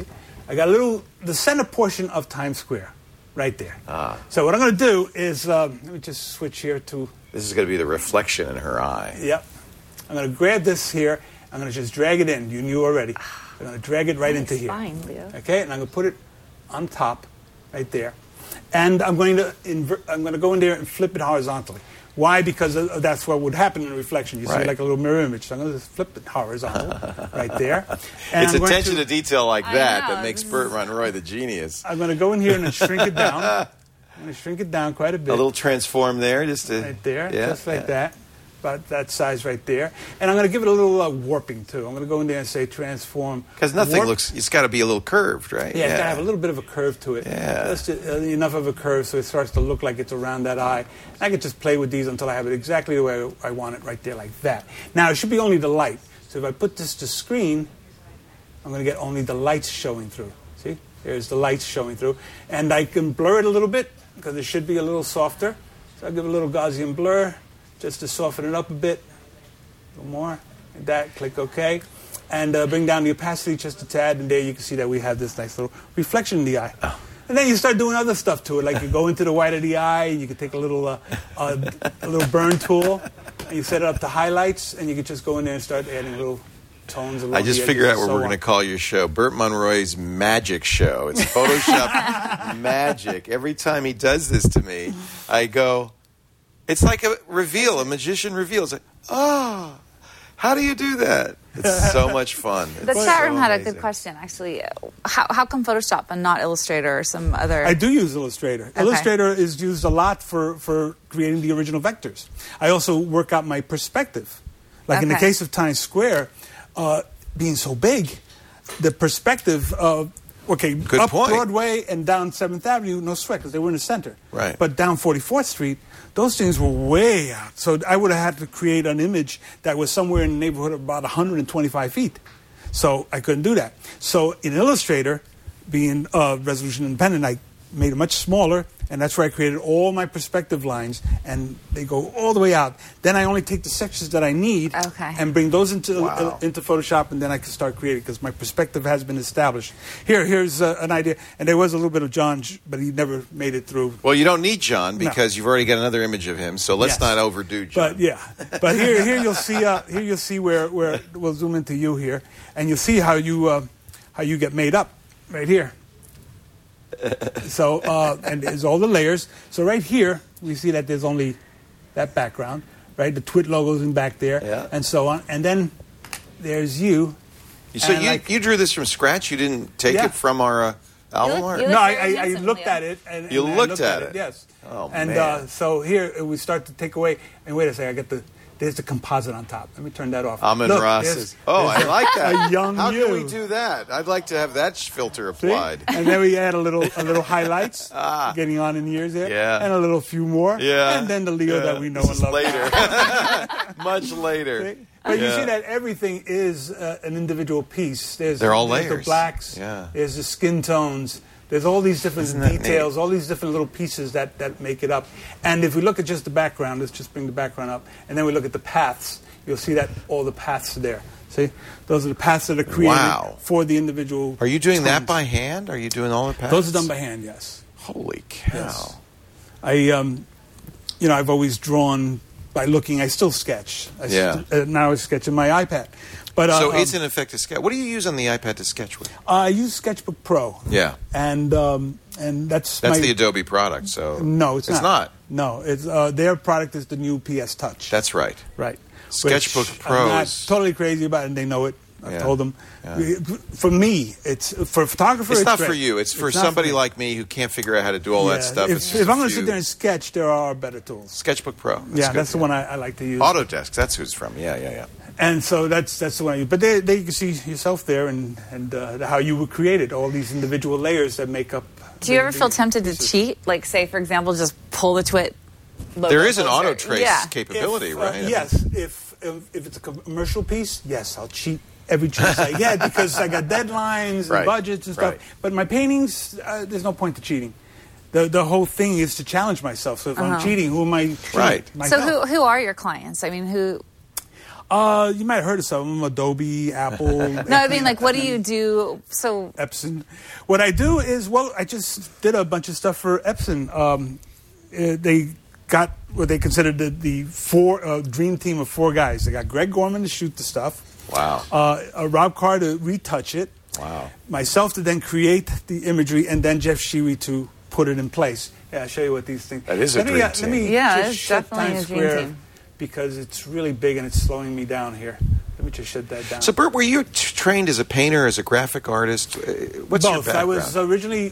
I got the center portion of Times Square, right there. So what I'm going to do is, let me just switch here to... This is going to be the reflection in her eye. Yep. I'm going to grab this here. I'm going to just drag it in. You knew already. I'm going to drag it right into here. Fine, Leo. Okay, and I'm going to put it on top, right there. And I'm going to go in there and flip it horizontally. Why? Because that's what would happen in a reflection. You see like a little mirror image. So I'm going to just flip it horizontal right there. And it's attention to detail like that makes Burt Monroy the genius. I'm going to go in here and shrink it down. I'm going to shrink it down quite a bit. A little transform there, just to... Right there, just like that. About that size right there. And I'm going to give it a little warping, too. I'm going to go in there and say transform. Because nothing looks... It's got to be a little curved, right? Yeah, it's got to have a little bit of a curve to it. Yeah. Just enough of a curve so it starts to look like it's around that eye. And I can just play with these until I have it exactly the way I want it right there, like that. Now, it should be only the light. So if I put this to screen, I'm going to get only the lights showing through. See? There's the lights showing through. And I can blur it a little bit because it should be a little softer. So I'll give it a little Gaussian blur just to soften it up a bit. A little more. Like that. Click OK. And bring down the opacity just a tad. And there you can see that we have this nice little reflection in the eye. Oh. And then you start doing other stuff to it. Like you go into the white of the eye. And you can take a little burn tool. And you set it up to highlights. And you can just go in there and start adding little tones. I just figured out what we're going to call your show. Burt Monroy's Magic Show. It's Photoshop magic. Every time he does this to me, I go... It's like a reveal, a magician reveal. It's like, how do you do that? It's so much fun. The chat room had a good question, actually. How come Photoshop and not Illustrator or some other... I do use Illustrator. Okay. Illustrator is used a lot for creating the original vectors. I also work out my perspective. Like in the case of Times Square, being so big, the perspective of... Okay, good up point. Broadway and down 7th Avenue, no sweat, because they were in the center. Right. But down 44th Street, those things were way out. So I would have had to create an image that was somewhere in the neighborhood of about 125 feet. So I couldn't do that. So in Illustrator, being resolution independent, I made it much smaller, and that's where I created all my perspective lines, and they go all the way out. Then I only take the sections that I need and bring those into Photoshop, and then I can start creating because my perspective has been established. Here's an idea, and there was a little bit of John, but he never made it through. Well, you don't need John because you've already got another image of him, so let's not overdo John. But here you'll see where we'll zoom into you here, and you'll see how you get made up right here. So, and there's all the layers. So right here, we see that there's only that background, right? The Twit logo's in back there, and so on. And then there's you. So you drew this from scratch? You didn't take it from our album art? No, I looked at it. And you looked at it? Yes. Oh, and, man. So here we start to take away. And wait a second, there's the composite on top. Let me turn that off. Amun-Ra. I like that. A young How you. can we do that? I'd like to have that filter applied. See? And then we add a little highlights, getting on in years there, and a little few more, and then the Leo that we know and love. Later, much later. See? But you see that everything is an individual piece. They're all layers. There's the blacks. There's the skin tones. There's all these different details, all these different little pieces that make it up. And if we look at just the background, let's just bring the background up, and then we look at the paths, you'll see that all the paths are there. See? Those are the paths that are created for the individual Are you doing tones. that by hand? Are you doing all the paths? Those are done by hand, yes. Holy cow. Yes. I've always drawn by looking. I still sketch. Now I sketch in my iPad. But, so it's in effect a sketch. What do you use on the iPad to sketch with? I use Sketchbook Pro. Yeah. And that's the Adobe product. So no, it's not. No, it's their product is the new PS Touch. That's right. Right. Sketchbook Pro. I'm not totally crazy about it, and they know it. I told them. For me, it's for a photographer. It's not for you. It's for somebody like me who can't figure out how to do all that stuff. If I'm going to sit there and sketch, there are better tools. Sketchbook Pro. That's the one I like to use. Autodesk. That's who it's from. Yeah. And so that's the one I use. But there you can see yourself there and how you were created, all these individual layers that make up. Do you ever feel tempted to cheat? Like, say, for example, just pull the Twit logo. There is an auto trace capability, right? Yes. If it's a commercial piece, yes, I'll cheat every chance I get because I got deadlines and budgets and stuff. But my paintings, there's no point to cheating. The whole thing is to challenge myself. So if I'm cheating, who am I cheating? Right. So who are your clients? I mean, who... You might have heard of some of them, Adobe, Apple. No, I mean, like, what do you do? So Epson. What I do is, I just did a bunch of stuff for Epson. They got what they considered the dream team of 4 guys. They got Greg Gorman to shoot the stuff. Wow. Rob Carr to retouch it. Wow. Myself to then create the imagery, and then Jeff Sheary to put it in place. Yeah, I'll show you what these things. That is a dream team. Let me Yeah, just it's shut definitely Times a dream Square team. because it's really big and it's slowing me down here. Let me just shut that down. So, Bert, were you trained as a painter, as a graphic artist? What's your Both. background? I was originally,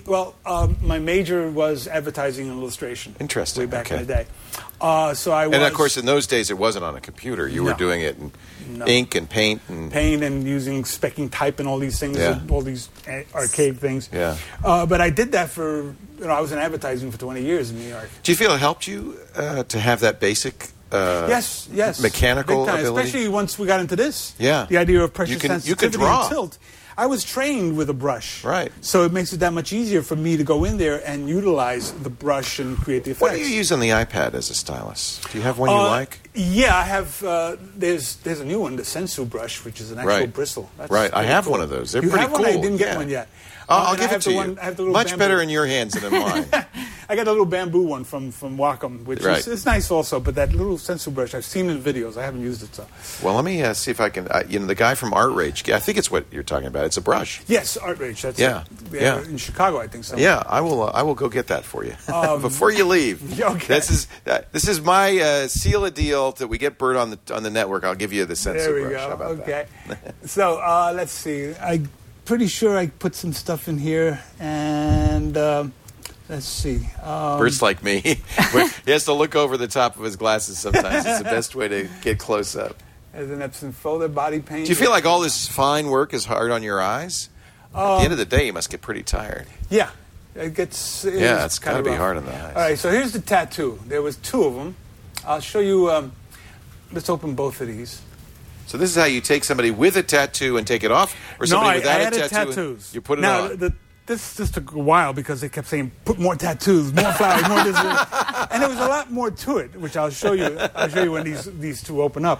my major was advertising and illustration. Interesting. Way back Okay. in the day. So I was... And, of course, in those days, it wasn't on a computer. You were No. doing it in No. ink and paint. And paint and using specking type and all these things, Yeah. all these arcade things. Yeah. But I did that for, I was in advertising for 20 years in New York. do you feel it helped you to have that basic Yes. mechanical Big time, ability? especially once we got into this. Yeah. The idea of pressure You can sensitivity draw. and tilt. I was trained with a brush. Right. So it makes it that much easier for me to go in there and utilize the brush and create the effects. What do you use on the iPad as a stylus? Do you have one you like? Yeah, I have. There's a new one, the Sensu brush, which is an actual Right. bristle. That's Right, I pretty have cool. one of those. They're you pretty have one? I cool. didn't get Yeah. one yet. I'll And I give have it to the you. one- I have the little Much bamboo. better in your hands than in mine. I got a little bamboo one from Wacom, which Right. is it's nice also. But that little Sensu brush, I've seen in videos. I haven't used it so. Well, let me see if I can. The guy from Art Rage, I think it's what you're talking about. It's a brush. Yes, Art Rage. That's Yeah, it. yeah. In Chicago, I think so. Yeah, I will go get that for you before you leave. Okay. This is my seal a deal that we get Bert on the network. I'll give you the Sensu There we brush. go. How about Okay. So let's see. I'm pretty sure I put some stuff in here, and let's see. that? Bert's like me. He has to look over the top of his glasses sometimes. It's the best way to get close up. There's an Epson folder body paint. Do you feel like all this fine work is hard on your eyes? At the end of the day, you must get pretty tired. Yeah, it gets. Yeah, it's kind got to of be rough. hard on the eyes. All right, so here's the tattoo. There was 2 of them. I'll show you. Let's open both of these. So this is how you take somebody with a tattoo and take it off, or somebody without I a added tattoo. and tattoos. You put it now, on. This took a while because they kept saying, put more tattoos, more flowers, more this. And there was a lot more to it, which I'll show you. I'll show you when these 2 open up.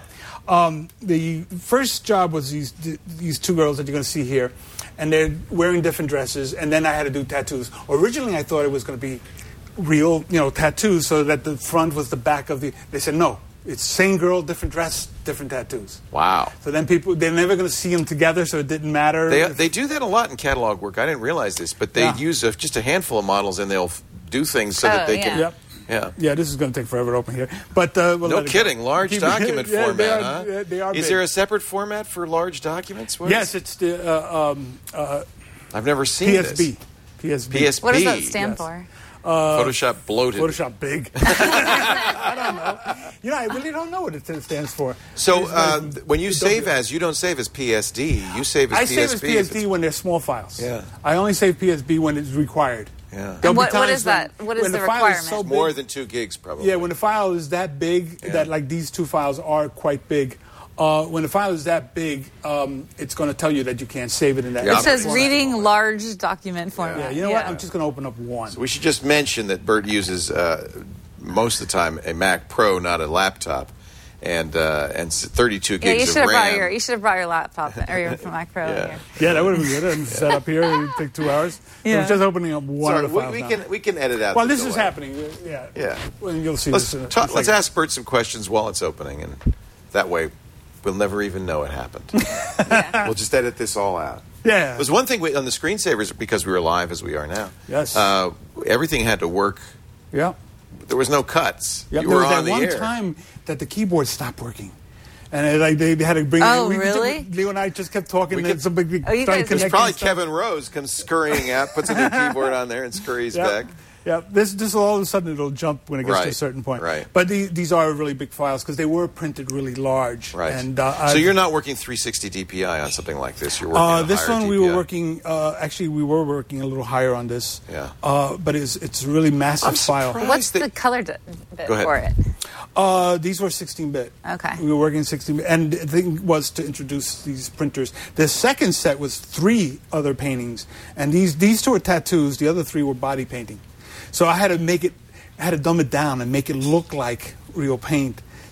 The first job was these 2 girls that you're going to see here, and they're wearing different dresses, and then I had to do tattoos. Originally, I thought it was going to be real, tattoos, so that the front was the back of the... They said, no, it's same girl, different dress, different tattoos. Wow. So then they're never going to see them together, so it didn't matter. They do that a lot in catalog work. I didn't realize this, but they Yeah. use just a handful of models, and they'll do things so that they can. Yep. Yeah. Yeah, this is going to take forever to open here. But we'll No let it go. kidding. Large Keep- document yeah, format, they are, huh? They are Is big. there a separate format for large documents? What Yes, is- it's the I've never seen PSB. this. PSB. PSB. what does that stand yes. for? Photoshop bloated. Photoshop big. I don't know. I really don't know what it stands for. So It's like- when you it save don't- as, you don't save as PSD. You save as I PSB. save as if PSD it's- when they're small files. Yeah. I only save PSB when it's required. Yeah. There'll And be what times is that? What is when the file requirement? so big- More than 2 gigs, probably. Yeah, when the file is that big, that like these 2 files are quite big. When the file is that big, it's going to tell you that you can't save it in that. Yeah, It says format. reading large document format. Yeah, you know what? I'm just going to open up one. So we should just mention that Bert uses most of the time a Mac Pro, not a laptop, and 32 Yeah, gigs you of should have RAM. brought your laptop or your Mac Pro. Yeah. Here. Yeah, that would have been good. And set up here, it would take 2 hours. Yeah. It's just opening up one Sorry, of the files. we can edit out. Well, the this is delay. happening. Yeah. Yeah. Well, you'll see Let's this. In a let's second. ask Bert some questions while it's opening, and that way we'll never even know it happened. We'll just edit this all out. Yeah. There's one thing on the screensavers, because we were live as we are now. Yes. Everything had to work. Yeah. There was no cuts. Yep. You There were was on that the one air. time that the keyboard stopped working. And they had to bring Oh, it. really? Leo and I just kept talking. We and could- some big, Oh, you started guys- It's connecting probably stuff. Kevin Rose comes scurrying out, puts a new keyboard on there, and scurries back. Yeah, this all of a sudden it'll jump when it gets to a Right, certain point. right. But these are really big files because they were printed really large. Right. And so you're not working 360 DPI on something like this. You're working on a this higher one we DPI. were working. Actually, we were working a little higher on this. Yeah. But it's a really massive I'm file. surprised. What's that- the color bit Go ahead. for it? These were 16-bit. Okay. We were working 16-bit. And the thing was to introduce these printers. The second set was 3 other paintings. And these 2 were tattoos. The other 3 were body painting. So I had to dumb it down and make it look like real paint.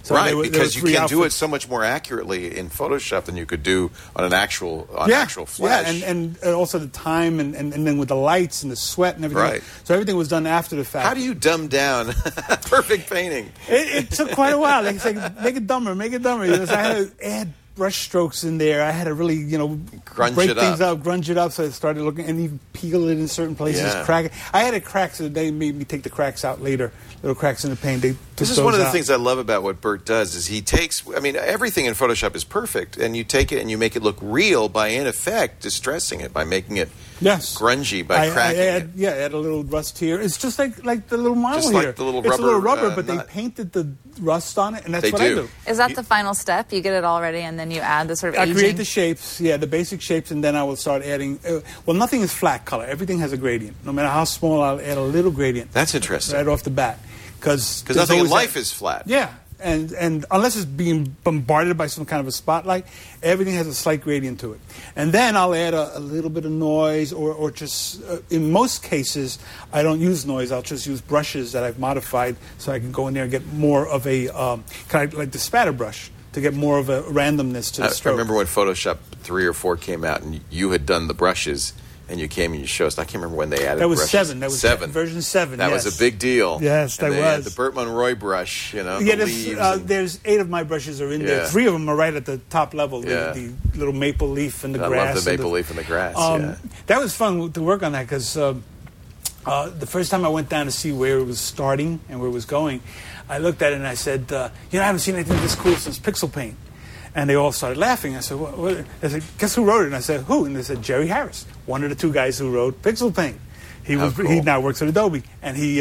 So right, there were because you three can do it outfits. so much more accurately in Photoshop than you could do on actual flash. Yeah, and also the time and then with the lights and the sweat and everything. Right. So everything was done after the fact. How do you dumb down perfect painting? It took quite a while. Like, it's like, make it dumber. You know, so I had to add brush strokes in there. I had to really, Grunge break it things up. up, grunge it up. So I started looking and even peel it in certain places, Yeah. crack it. I had a crack, so they made me take the cracks out later. Little cracks in the paint. They took This is those one of the out. things I love about what Bert does is he takes, everything in Photoshop is perfect, and you take it and you make it look real by, in effect, distressing it, by making it Yes. grungy, by cracking it. Yeah, I had a little rust here. It's just like the little model Just here. like the little it's a little rubber, rubber, but nut. they painted the rust on it, and that's They what do. I do. Is that the final step? You get it all ready, and then you add the sort of I aging? create the shapes, the basic shapes, and then I will start adding. Nothing is flat color. Everything has a gradient. No matter how small, I'll add a little gradient. That's interesting. Right off the bat, because Because nothing in life is flat. Yeah, and unless it's being bombarded by some kind of a spotlight, everything has a slight gradient to it. And then I'll add a little bit of noise, or just in most cases, I don't use noise. I'll just use brushes that I've modified, so I can go in there and get more of a kind of like the spatter brush to get more of a randomness to the I stroke. remember when Photoshop 3 or 4 came out, and you had done the brushes, and you came and you showed us. I can't remember when they added That was brushes. 7. That was 7. version 7. That yes. was a big deal. Yes, and that they had was. the Burt Monroy brush, Yeah, the leaves. there's 8 of my brushes are in there. Yeah. 3 of them are right at the top level. Yeah. The little maple leaf and the I grass. love the and maple leaf and the grass. That was fun to work on that because the first time I went down to see where it was starting and where it was going, I looked at it and I said, I haven't seen anything this cool since Pixel Paint. And they all started laughing. I said, what? I said, guess who wrote it? And I said, who? And they said, Jerry Harris, one of the 2 guys who wrote Pixel Paint. He cool. now works at Adobe, and he's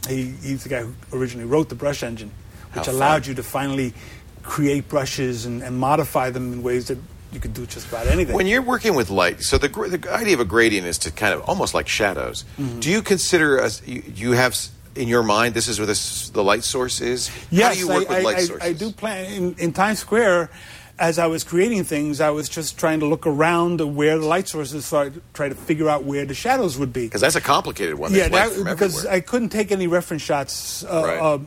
the guy who originally wrote the brush engine, which How allowed fun. you to finally create brushes and modify them in ways that you could do just about anything. When you're working with light, so the idea of a gradient is to kind of almost like shadows. Mm-hmm. Do you consider you have in your mind this is where the light source is? Yes, How do you work with light sources? I do plan in Times Square. As I was creating things, I was just trying to look around where the light sources, so I try to figure out where the shadows would be. Because that's a complicated one. There's light from because everywhere. I couldn't take any reference shots. Right.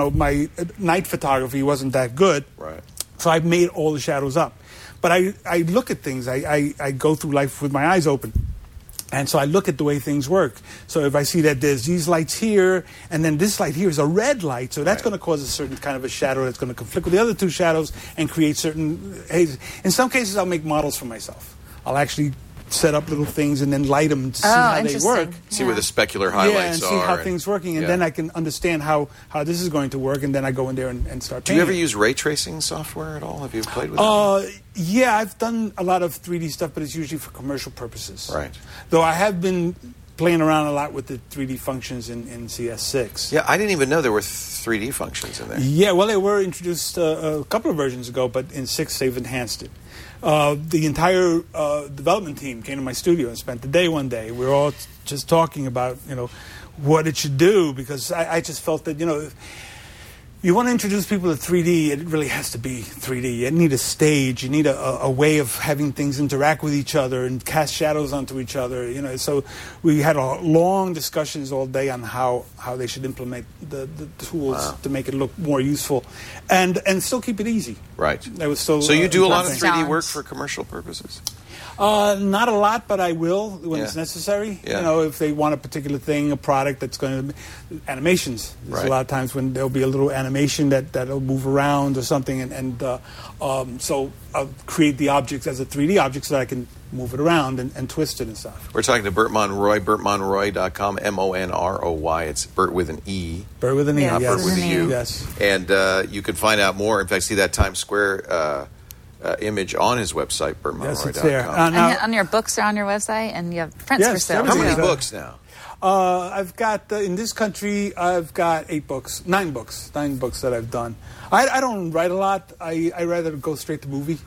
My night photography wasn't that good. Right. So I made all the shadows up. But I look at things. I go through life with my eyes open. And so I look at the way things work. So if I see that there's these lights here, and then this light here is a red light, so that's going to cause a certain kind of a shadow that's going to conflict with the other 2 shadows and create certain hazes. In some cases, I'll make models for myself. I'll actually set up little things and then light them to see how they interesting. work. See where the specular highlights Yeah, and see are. how things working, and then I can understand how this is going to work, and then I go in there and start Do you painting. ever use ray tracing software at all? Have you played with it? Yeah, I've done a lot of 3D stuff, but it's usually for commercial purposes. Right. Though I have been playing around a lot with the 3D functions in CS6. Yeah, I didn't even know there were 3D functions in there. Yeah, well, they were introduced a couple of versions ago, but in 6 they've enhanced it. The entire development team came to my studio and spent the day one day. We were all just talking about, what it should do, because I just felt that, if you want to introduce people to 3D, it really has to be 3D. You need a stage. You need a way of having things interact with each other and cast shadows onto each other. So we had long discussions all day on how they should implement the tools to make it look more useful and still keep it easy. Right. That was still So you do a lot of important. 3D work for commercial purposes? Not a lot, but I will when it's Yeah. necessary. Yeah. If they want a particular thing, a product that's going to animations. There's Right. a lot of times when there'll be a little animation that'll move around or something, so I'll create the objects as a 3D object so that I can move it around and twist it and stuff. We're talking to Burt Monroy, BurtMonroy.com, MONROY. It's Burt with an E. Burt with an E, Not yes. Burt with a U. Yes. And you can find out more. In fact, see that Times Square image on his website, BurtMonroy.com. Yes, it's there. And your books are on your website, and you have prints Yes, for sale. How many Yeah. books now? I've got in this country. I've got 9 books that I've done. I don't write a lot. I rather go straight to movie.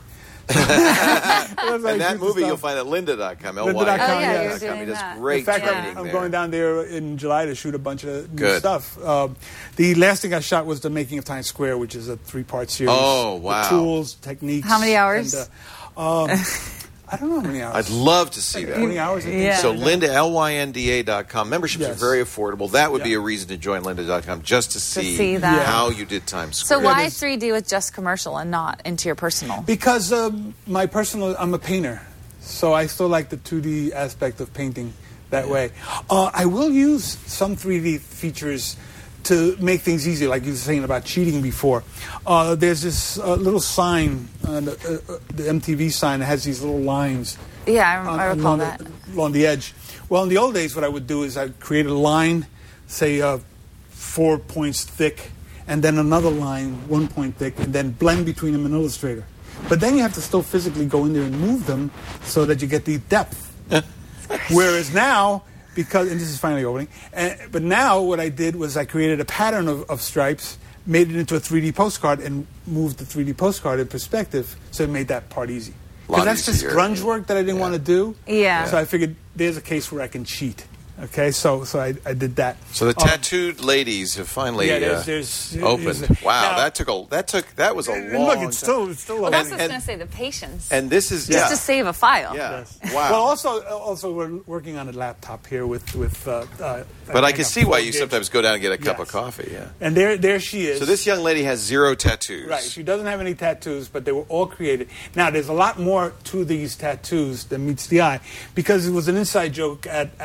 And that movie you'll find at lynda.com, Lynda.com, yeah, you're He doing does that. great In fact, training I'm there. going down there in July to shoot a bunch of new Good. stuff. The last thing I shot was The Making of Times Square, which is a 3-part series. Oh, wow. The tools, techniques. How many hours? And, I don't know how many hours. I'd love to see How that. many hours? I think. Yeah. So Lynda, LYNDA.com. Memberships Yes. are very affordable. That would be Yeah. a reason to join Lynda.com just to see that. how you did Times So Square. why it is. 3D with just commercial and not into your personal? Because I'm a painter, so I still like the 2D aspect of painting that way. I will use some 3D features to make things easier, like you were saying about cheating before. There's this little sign, the MTV sign, that has these little lines. Yeah, I recall along that. Along the edge. Well, in the old days, what I would do is I'd create a line, say 4 points thick, and then another line 1 point thick, and then blend between them in Illustrator. But then you have to still physically go in there and move them so that you get the depth. Whereas now, and this is finally opening, but now what I did was I created a pattern of stripes, made it into a 3D postcard, and moved the 3D postcard in perspective, so it made that part easy. Because that's just easier. grunge work that I didn't want to do. Yeah. So I figured there's a case where I can cheat. Okay, so I did that. So the tattooed ladies have finally there's opened. Wow, now- that was a long Look, it's still Well, that's opening. what I was going to say, the patience. And this is just to save a file. yeah. Yes. Wow. Well, also we're working on a laptop here with. but I can see why you sometimes go down and get a cup of Yes. coffee. Yeah. And there she is. So this young lady has 0 tattoos. Right. She doesn't have any tattoos, but they were all created. Now, there's a lot more to these tattoos than meets the eye, because it was an inside joke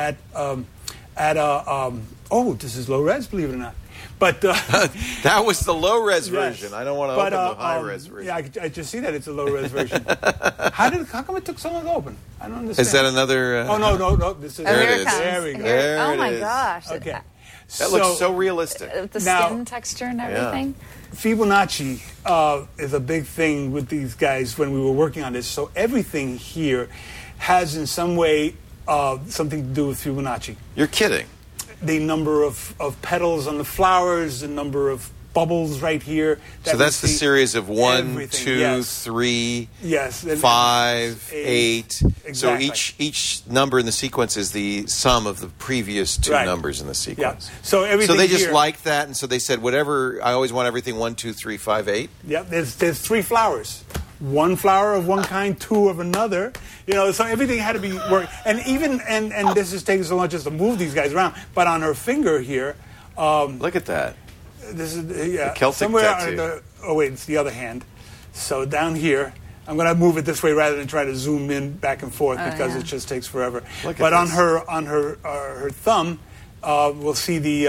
this is low res, believe it or not. But That was the low res yes. version. I don't want to But, open the high res version. Yeah, I just see that it's a low res version. How come it took so long to open? I don't understand. Is that another? Oh no! This is There here it is. comes. There we go. There oh it my is. gosh. Okay. That looks so realistic. The Now- skin texture and everything. Fibonacci is a big thing with these guys when we were working on this. So everything here has in some way something to do with Fibonacci. You're kidding. The number of petals on the flowers, the number of bubbles right here. So we that's the see. series of 1, Everything, 2, yes. 3, Yes, and- 5, Eight. 8. Exactly. So each number in the sequence is the sum of the previous 2 Right. numbers in the Yeah. sequence. So everything. So they just here, liked that, and so they said, whatever, I always want everything 1, 2, 3, 5, 8. Yeah, there's 3 flowers. 1 flower of one kind, 2 of another. So everything had to be worked. And even and this is taking so long just to move these guys around. But on her finger here, Look at that. this is Celtic somewhere tattoo. it's the other hand. So down here, I'm going to move it this way rather than try to zoom in back and forth because yeah. it just takes forever. Look at But on this. her thumb, we'll see the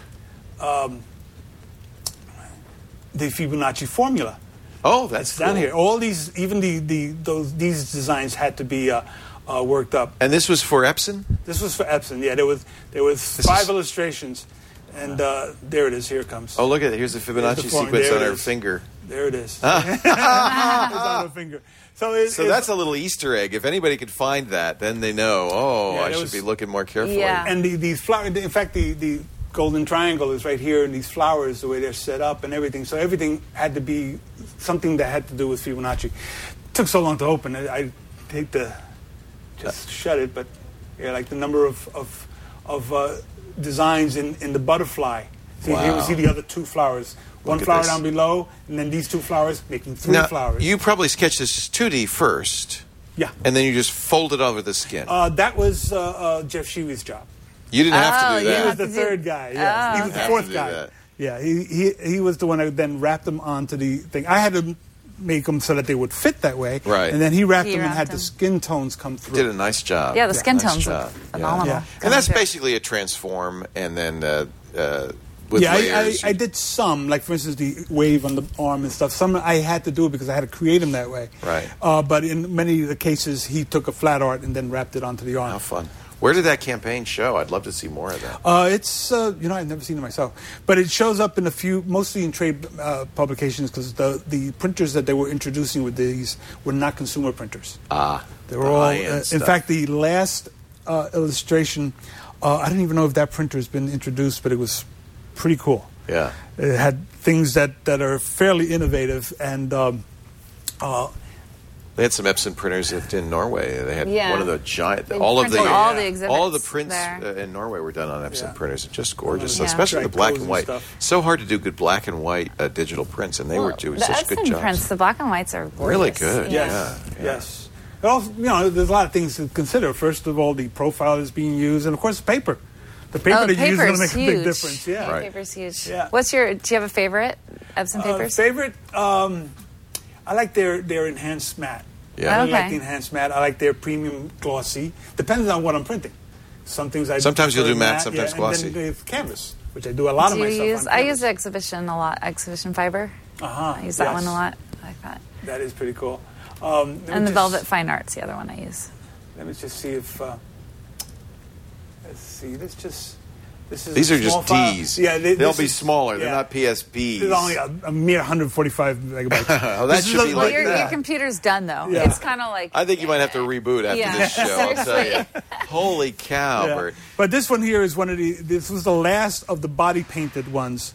Fibonacci formula. Oh, that's It's down cool. here. All these, even these designs had to be worked up. And this was for Epson? This was for Epson. Yeah, there was 5 illustrations, and there it is. Here it comes. Oh, look at it. Here's the Fibonacci There's the form. sequence There on it her is. finger. There it is. It's on her finger. So that's a little Easter egg. If anybody could find that, then they know, Yeah, I there should was- be looking more carefully. Yeah. And these flowers. In fact, the golden triangle is right here, and these flowers, the way they're set up, and everything. So everything had to be something that had to do with Fibonacci. Took so long to open. I hate to just shut it, but like the number of designs in the butterfly. See, here we Wow. see the other 2 flowers. One at flower this. down below, and then these 2 flowers making 3 Now, flowers. you probably sketched this 2D first, Yeah. and then you just fold it over the skin. That was Jeff Shealy's job. You didn't have to Oh, do you that. He was the to do- 3rd guy. Yes. He was the okay. 4th Have to do guy. that. Yeah, he was the one that then wrapped them onto the thing. I had to make them so that they would fit that way. Right. And then he wrapped He them and wrapped had them. the skin tones come through. Did a nice job. Yeah, the skin Nice tones job. look phenomenal. Yeah. And that's Coming through. basically a transform, and then with Yeah, layers. I did some, like for instance the wave on the arm and stuff. Some I had to do it because I had to create them that way. Right. But in many of the cases, he took a flat art and then wrapped it onto the arm. How fun. Where did that campaign show? I'd love to see more of that. It's I've never seen it myself, but it shows up in mostly in trade publications because the printers that they were introducing with these were not consumer printers. They were the all. high-end In stuff. fact, the last illustration, I don't even know if that printer has been introduced, but it was pretty cool. Yeah. It had things that are fairly innovative and. They had some Epson printers in Norway. They had Yeah. one of the giant, They all of printed the all the exhibits all of the prints there. in Norway were done on Epson Yeah. printers. Just gorgeous, Yeah. especially the Right, black clothes and and white. stuff. So hard to do good black and white digital prints, and they were doing the such good Epson jobs. prints, the black and whites are gorgeous. Really good. Yes, Yeah. yes. Also, there's a lot of things to consider. First of all, the profile is being used, and of course, the paper. The paper that you use is going to make a big difference. Yeah, Right. Paper's huge. Yeah. Do you have a favorite Epson papers? Favorite? I like their enhanced matte. Yeah. I Okay. like the enhanced matte. I like their premium glossy. Depends on what I'm printing. Sometimes Sometimes you'll prefer do matte, sometimes glossy. And then the canvas, which I do a lot of Do my you stuff use? on I canvas. use Exhibition a lot. Exhibition fiber. I use that one a lot. I like that. That is pretty cool. And the Velvet Fine Art's the other one I use. Let me just see if. Let's see. This is These a are just small file. Ds. Yeah, They'll be smaller. They're yeah. not PSBs. It's only a mere 145 megabytes. Oh, that This is should be a- like Your that. computer's done though. Yeah. It's kind of like. I think you might have to reboot after Yeah. this show. I'll tell you. Seriously. Holy cow, Yeah. Bert. But this one here is this was the last of the body painted ones,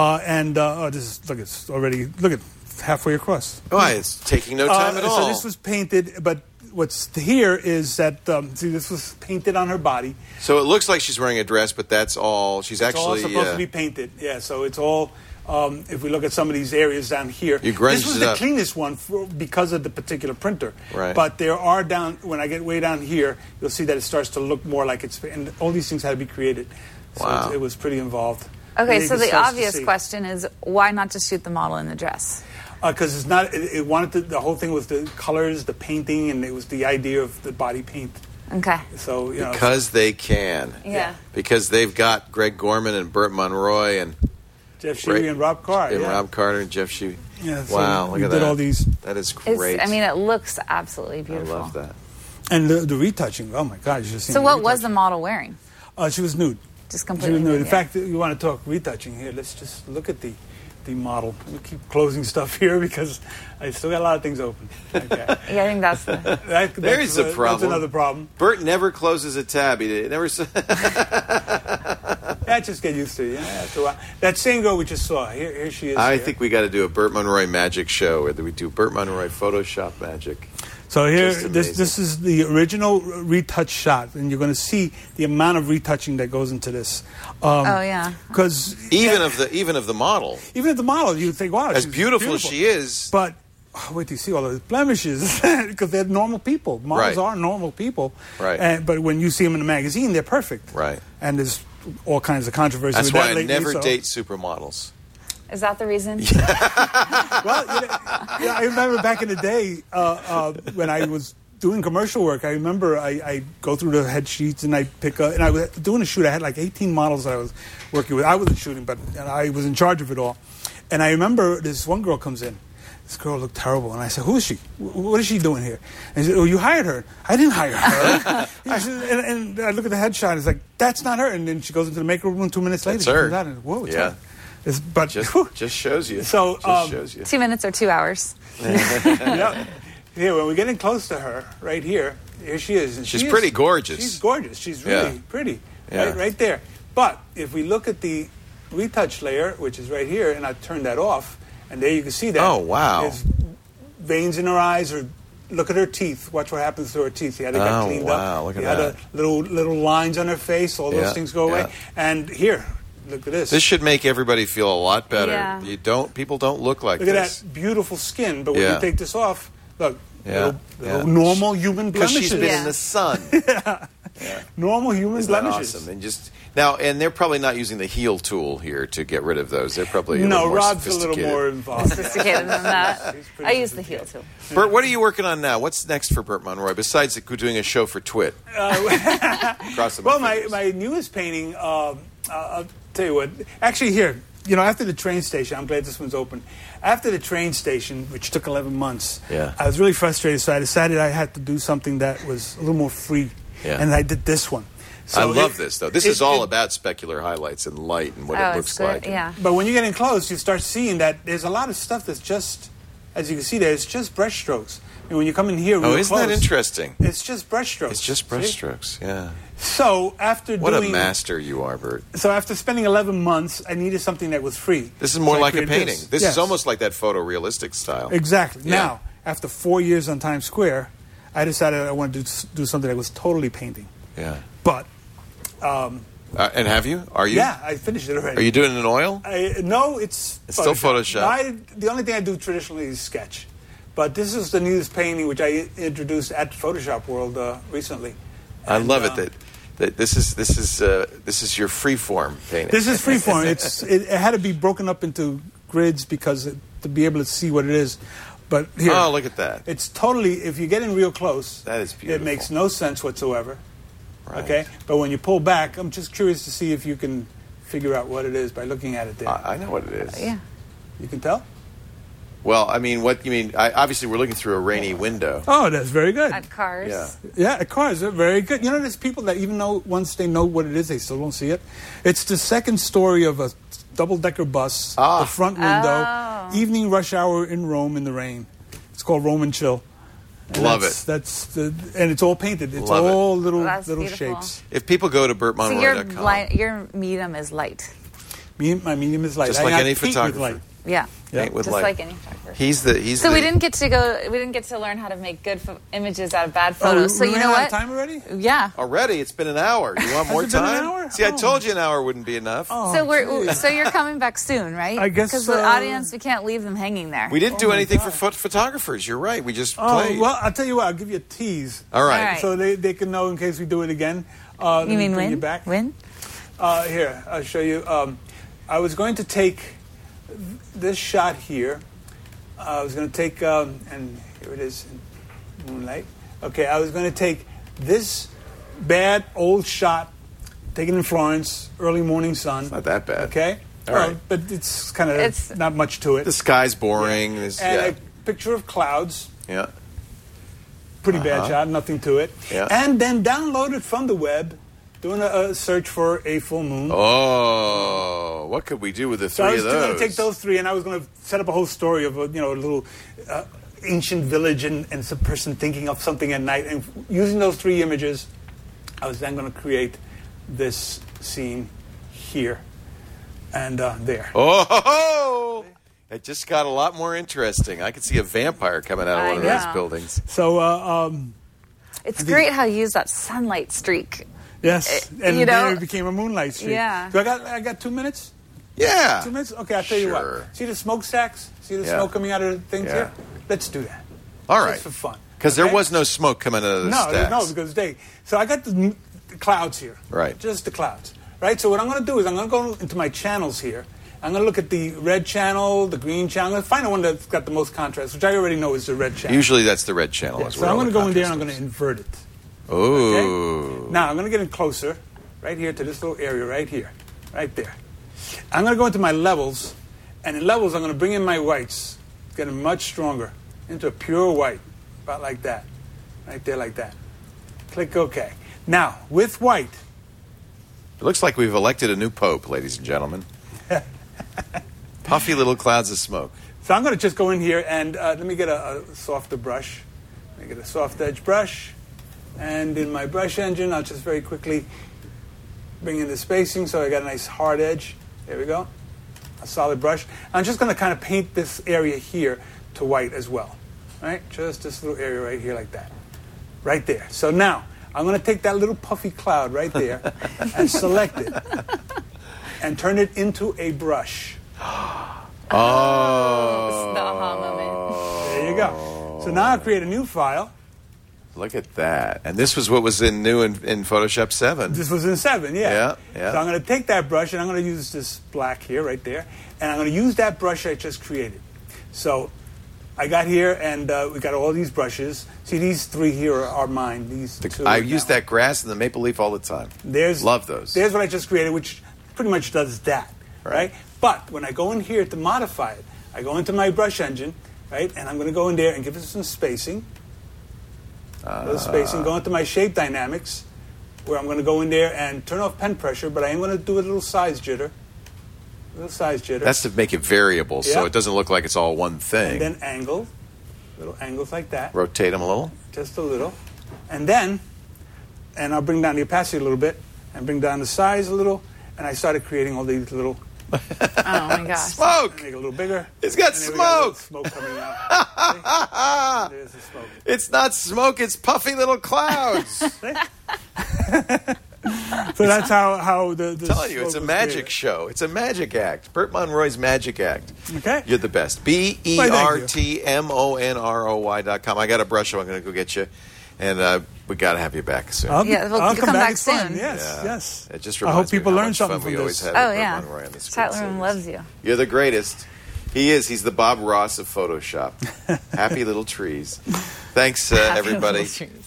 this is look at halfway across. Oh, it's taking no time at all. So this was painted, but what's here is that this was painted on her body. So it looks like she's wearing a dress, but that's all. She's It's all actually. supposed to be painted. Yeah, so it's all. If we look at some of these areas down here, You grunged this was it the up. cleanest one because of the particular printer. Right. But there are when I get way down here, you'll see that it starts to look more like it's. And all these things had to be created. So Wow. it was pretty involved. Okay, And so it the starts to obvious see. question is why not just shoot the model in the dress? Because it's not. It wanted the whole thing was the colors, the painting, and it was the idea of the body paint. Okay. So Because they can. Yeah. Because they've got Greg Gorman and Burt Monroy and Jeff Shuey and Rob Carr. and yeah. Rob Carter and Jeff Shuey. Yeah, so Wow, we look at did that. all these. That is It's, great. I mean, it looks absolutely I beautiful. love that. And the retouching. Oh my God! You should see. So what was the model wearing? She was nude. Just She completely was nude. In yeah. fact, you want to talk retouching here? Let's just look at the model. Let me keep closing stuff here because I still got a lot of things open. Okay. Yeah, I think that's the. There's a problem. That's another problem. Bert never closes a tab. He never. Yeah, just get used to it. After a while. That same girl we just saw. Here she is. I here. think we got to do a Burt Monroy magic show where we do Burt Monroy Photoshop magic. So here, Just this amazing. this is the original retouch shot, and you're going to see the amount of retouching that goes into this. Oh yeah. Because Even of the model, even at the model, you think, wow, as she's beautiful as she is. But wait till you see all those blemishes, because they're normal people. Models Right. are normal people. Right. But when you see them in a magazine, they're perfect. Right. And there's all kinds of controversy That's with why that I lately, never so- date supermodels. Is that the reason? Well, I remember back in the day when I was doing commercial work. I remember I go through the head sheets and I pick up. And I was doing a shoot. I had like 18 models that I was working with. I wasn't shooting, but I was in charge of it all. And I remember this one girl comes in. This girl looked terrible, and I said, "Who is she? What is she doing here?" And she said, "Oh, you hired her." I didn't hire her. and I look at the headshot. It's like, that's not her. And then she goes into the makeup room. 2 minutes later, That's she her. comes out and whoa, it's Yeah. her. But Just shows you. So, just shows you. 2 minutes or 2 hours? yeah. Here, when we're getting close to her, right here she is. And She's she is- pretty gorgeous. She's gorgeous. She's really Yeah. pretty. Yeah. Right there. But if we look at the retouch layer, which is right here, and I turn that off, and there you can see that. Oh, wow. There's veins in her eyes, or look at her teeth. Watch what happens to her teeth. You had to get Oh, cleaned wow. up. Look at you had that. little lines on her face. All Yeah, those things go away. yeah. And here, look at this. This should make everybody feel a lot better. Yeah. People don't look like Look at this. that beautiful skin. But when Yeah. you take this off, look, Yeah, little yeah. normal human Because blemishes. she's been Yeah. in the sun. Normal human Isn't that blemishes. awesome? And they're probably not using the heel tool here to get rid of those. They're probably No, little more Rob's a little sophisticated. more involved. Sophisticated than that. He's pretty I use the heel too. Bert, what are you working on now? What's next for Burt Monroy besides doing a show for Twit? Cross the Well, fingers. my newest painting, I'll tell you what. Actually, here, after the train station, I'm glad this one's open. After the train station, which took 11 months, Yeah. I was really frustrated, so I decided I had to do something that was a little more free. Yeah. And I did this one. I So love this, though. This is it- all it- about specular highlights and light and what Oh, it it's looks good. like. Yeah. But when you get in close, you start seeing that there's a lot of stuff that's just, as you can see there, it's just brush strokes. And when you come in here real Oh, isn't that close, interesting? it's just brush strokes. It's just See? brushstrokes, yeah. So after What doing, a master you are, Bert. So after spending 11 months, I needed something that was free. This is more So I like a created painting. This Yes. is almost like that photorealistic style. Exactly. Yeah. Now, after 4 years on Times Square, I decided I wanted to do something that was totally painting. Yeah. But, And have you? Are you? yeah, I finished it already. Are you doing it in oil? No, it's It's still Photoshop. The only thing I do traditionally is sketch. But this is the newest painting which I introduced at Photoshop World recently. I love it that this is your freeform painting. This is freeform. It had to be broken up into grids because to be able to see what it is. But here, oh, look at that! It's totally. If you get in real close, that is beautiful. It makes no sense whatsoever. Right. Okay, but when you pull back, I'm just curious to see if you can figure out what it is by looking at it there. I know what it is. Yeah. You can tell? Well, I mean, what you mean? Obviously, we're looking through a rainy window. Oh, that's very good. At cars. Yeah. Yeah, at cars, they're very good. You know, there's people that even though once they know what it is, they still don't see it. It's the second story of a double-decker bus, the front window, evening rush hour in Rome in the rain. It's called Roman Chill. And Love it. And it's all painted. It's Love all it. little Beautiful. shapes. If people go to So BurtMonroy.com, your medium is light. My medium is light. just I like got any paint with photographer. light. Yeah. paint with Just light. like any photographer. So we didn't get to learn how to make good images out of bad photos. So we you ran know out what? of time already? Yeah. Already, it's been an hour. You want more Has it been time? an hour? See, I told you an hour wouldn't be enough. So you're coming back soon, right? I guess because the audience, we can't leave them hanging there. We didn't do anything for photographers. You're right. We just played. Well, I'll tell you what. I'll give you a tease. All right. All right. So they can know in case we do it again. You mean bring when? you back. When? Here, I'll show you. I was going to take this shot here. I was going to take, and here it is in moonlight. Okay, I was going to take this bad old shot taken in Florence, early morning sun. It's not that bad. Okay? All right. But it's kind of not much to it. The sky's boring. Yeah. There's- And a picture of clouds. Yeah. Pretty bad shot, nothing to it. Yeah. And then download it from the web, doing a search for a full moon. Oh, what could we do with the So three I was of going those? to take those three, and I was going to set up a whole story of a little ancient village and some person thinking of something at night. And using those three images, I was then going to create this scene here and there. Oh, it just got a lot more interesting. I could see a vampire coming out of I one of know. those buildings. So, It's great how you use that sunlight streak. yes, and you know- then it became a moonlight streak. Yeah. So I got 2 minutes? Yeah. 2 minutes? Okay, I'll tell you Sure. what. See the smokestacks? See the Yeah. smoke coming out of the things Yeah. here? Let's do that. All right. Just for fun. Because there Okay? was no smoke coming out of the stacks. No, because they. So I got the clouds here. Right. Just the clouds. Right. So what I'm going to do is I'm going to go into my channels here. I'm going to look at the red channel, the green channel. I'm going to find the one that's got the most contrast, which I already know is the red channel. Usually that's the red channel. Yeah, is so where I'm all going to the go in there and I'm contrast going to invert it. is. Ooh. Okay? Now I'm going to get in closer, right here to this little area right here, right there. I'm going to go into my levels, and in levels I'm going to bring in my whites, get them much stronger, into a pure white, about like that, right there like that. Click OK. Now, with white, It looks like we've elected a new pope, ladies and gentlemen. Puffy little clouds of smoke. so I'm going to just go in here and let me get a softer brush. Let me get a soft edge brush. And in my brush engine, I'll just very quickly bring in the spacing so I got a nice hard edge. There we go. A solid brush. I'm just going to kind of paint this area here to white as well. Right? Just this little area right here like that. Right there. So now, I'm going to take that little puffy cloud right there and select it and turn it into a brush. Oh. It's the aha moment. There you go. So now I'll create a new file. Look at that. And this was what was new in Photoshop 7. This was in 7, yeah. Yeah. So I'm going to take that brush and I'm going to use this black here, right there. And I'm going to use that brush I just created. So I got here and we got all these brushes. See, these three here are mine. These two. I are use now. that grass and the maple leaf all the time. Love those. There's what I just created, which pretty much does that, right? But when I go in here to modify it, I go into my brush engine, right? And I'm going to go in there and give it some spacing. A little spacing. Go into my shape dynamics, where I'm going to go in there and turn off pen pressure, but I am going to do a little size jitter. That's to make it variable, so Yeah. it doesn't look like it's all one thing. And then angle. Little angles like that. Rotate them a little. Just a little. And then, and I'll bring down the opacity a little bit, and bring down the size a little, and I started creating all these little, Oh my gosh. Smoke! make it a little bigger. It's got And then we got a little smoke! smoke coming out. See? There's the smoke. It's not smoke, it's puffy little clouds. So that's how the I'm telling you, it's a magic show. It's a magic act. Bert Monroy's magic act. Okay. You're the best. BERTMONROY.com. I got a brush, so I'm going to go get you. And we got to have you back soon. I'll you'll come back soon. Fun. Yes, Yeah. yes. It just I hope reminds me people how learn much something fun from we always this. had Oh, with yeah. Bert Monroy on the screen Chat room series. loves you. You're the greatest. He is. He's the Bob Ross of Photoshop. Happy little trees. Thanks, everybody.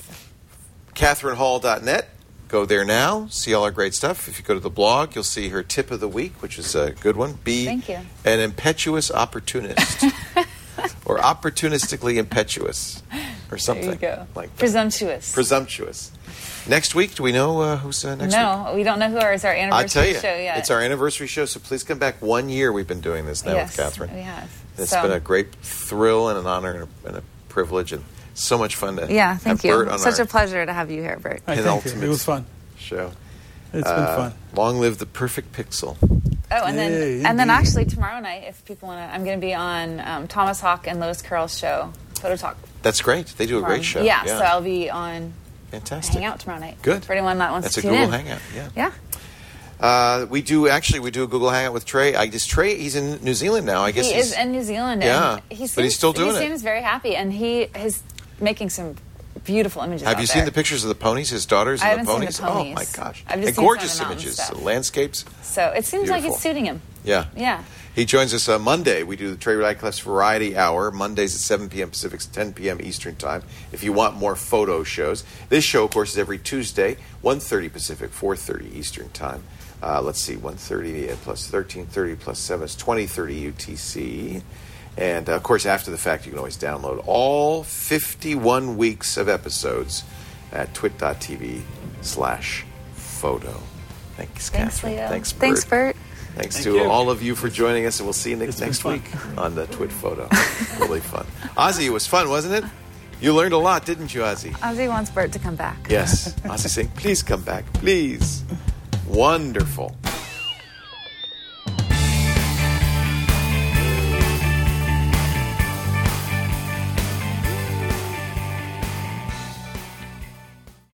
CatherineHall.net. Go there now. See all our great stuff. If you go to the blog, you'll see her tip of the week, which is a good one. Be Thank you. an impetuous opportunist. Or opportunistically impetuous. Or something. There you go. Like that. Presumptuous. Presumptuous. Next week, do we know who's next week? No, we don't know who is our I'll anniversary tell you, show yet. it's our anniversary show, so please come back. 1 year we've been doing this now Yes, with Catherine. we have. It's So- been a great thrill and an honor and a privilege and so much fun to Yeah, thank have Bert you. on Such our a pleasure to have you here, Bert. Thank you. penultimate It was fun. show. It's been fun. Long live the perfect pixel. Oh, and then Yay, and then indeed. actually tomorrow night, if people want to, I'm going to be on Thomas Hawk and Lois Carroll's show, Photo Talk. That's great. They do a great show. Yeah, so I'll be on Fantastic. Hangout tomorrow night. Good. For anyone that wants That's to a tune Google in. Hangout. Yeah. Yeah. We do a Google Hangout with Trey. Trey, he's in New Zealand now. I guess He he's is in New Zealand. Yeah, And he seems, but he's still doing it. He seems very happy, and he is making some beautiful images. Have out you there. seen the pictures of the ponies, his daughters I and the haven't ponies? seen the ponies. Oh my gosh. I've just And seen gorgeous some of the mountain images, stuff. landscapes. So it seems like Beautiful. it's suiting him. Yeah. Yeah. He joins us Monday. We do the Trey Radcliffe's Variety Hour, Mondays at 7 p.m. Pacific, 10 p.m. Eastern Time, if you want more photo shows. This show, of course, is every Tuesday, 1:30 Pacific, 4:30 Eastern Time. Let's see, 1:30 plus 13:30 plus 7 is 20:30 UTC. And, of course, after the fact, you can always download all 51 weeks of episodes at twit.tv/photo. Thanks, Catherine. Leo. Thanks, Bert. Thanks, Bert. Thanks Thank to you. all of you for joining us, and we'll see you It's been next fun. week on the Twit Photo. Really fun. Ozzy, it was fun, wasn't it? You learned a lot, didn't you, Ozzy? Ozzy wants Bert to come back. Yes. Ozzy saying, please come back, please. Wonderful.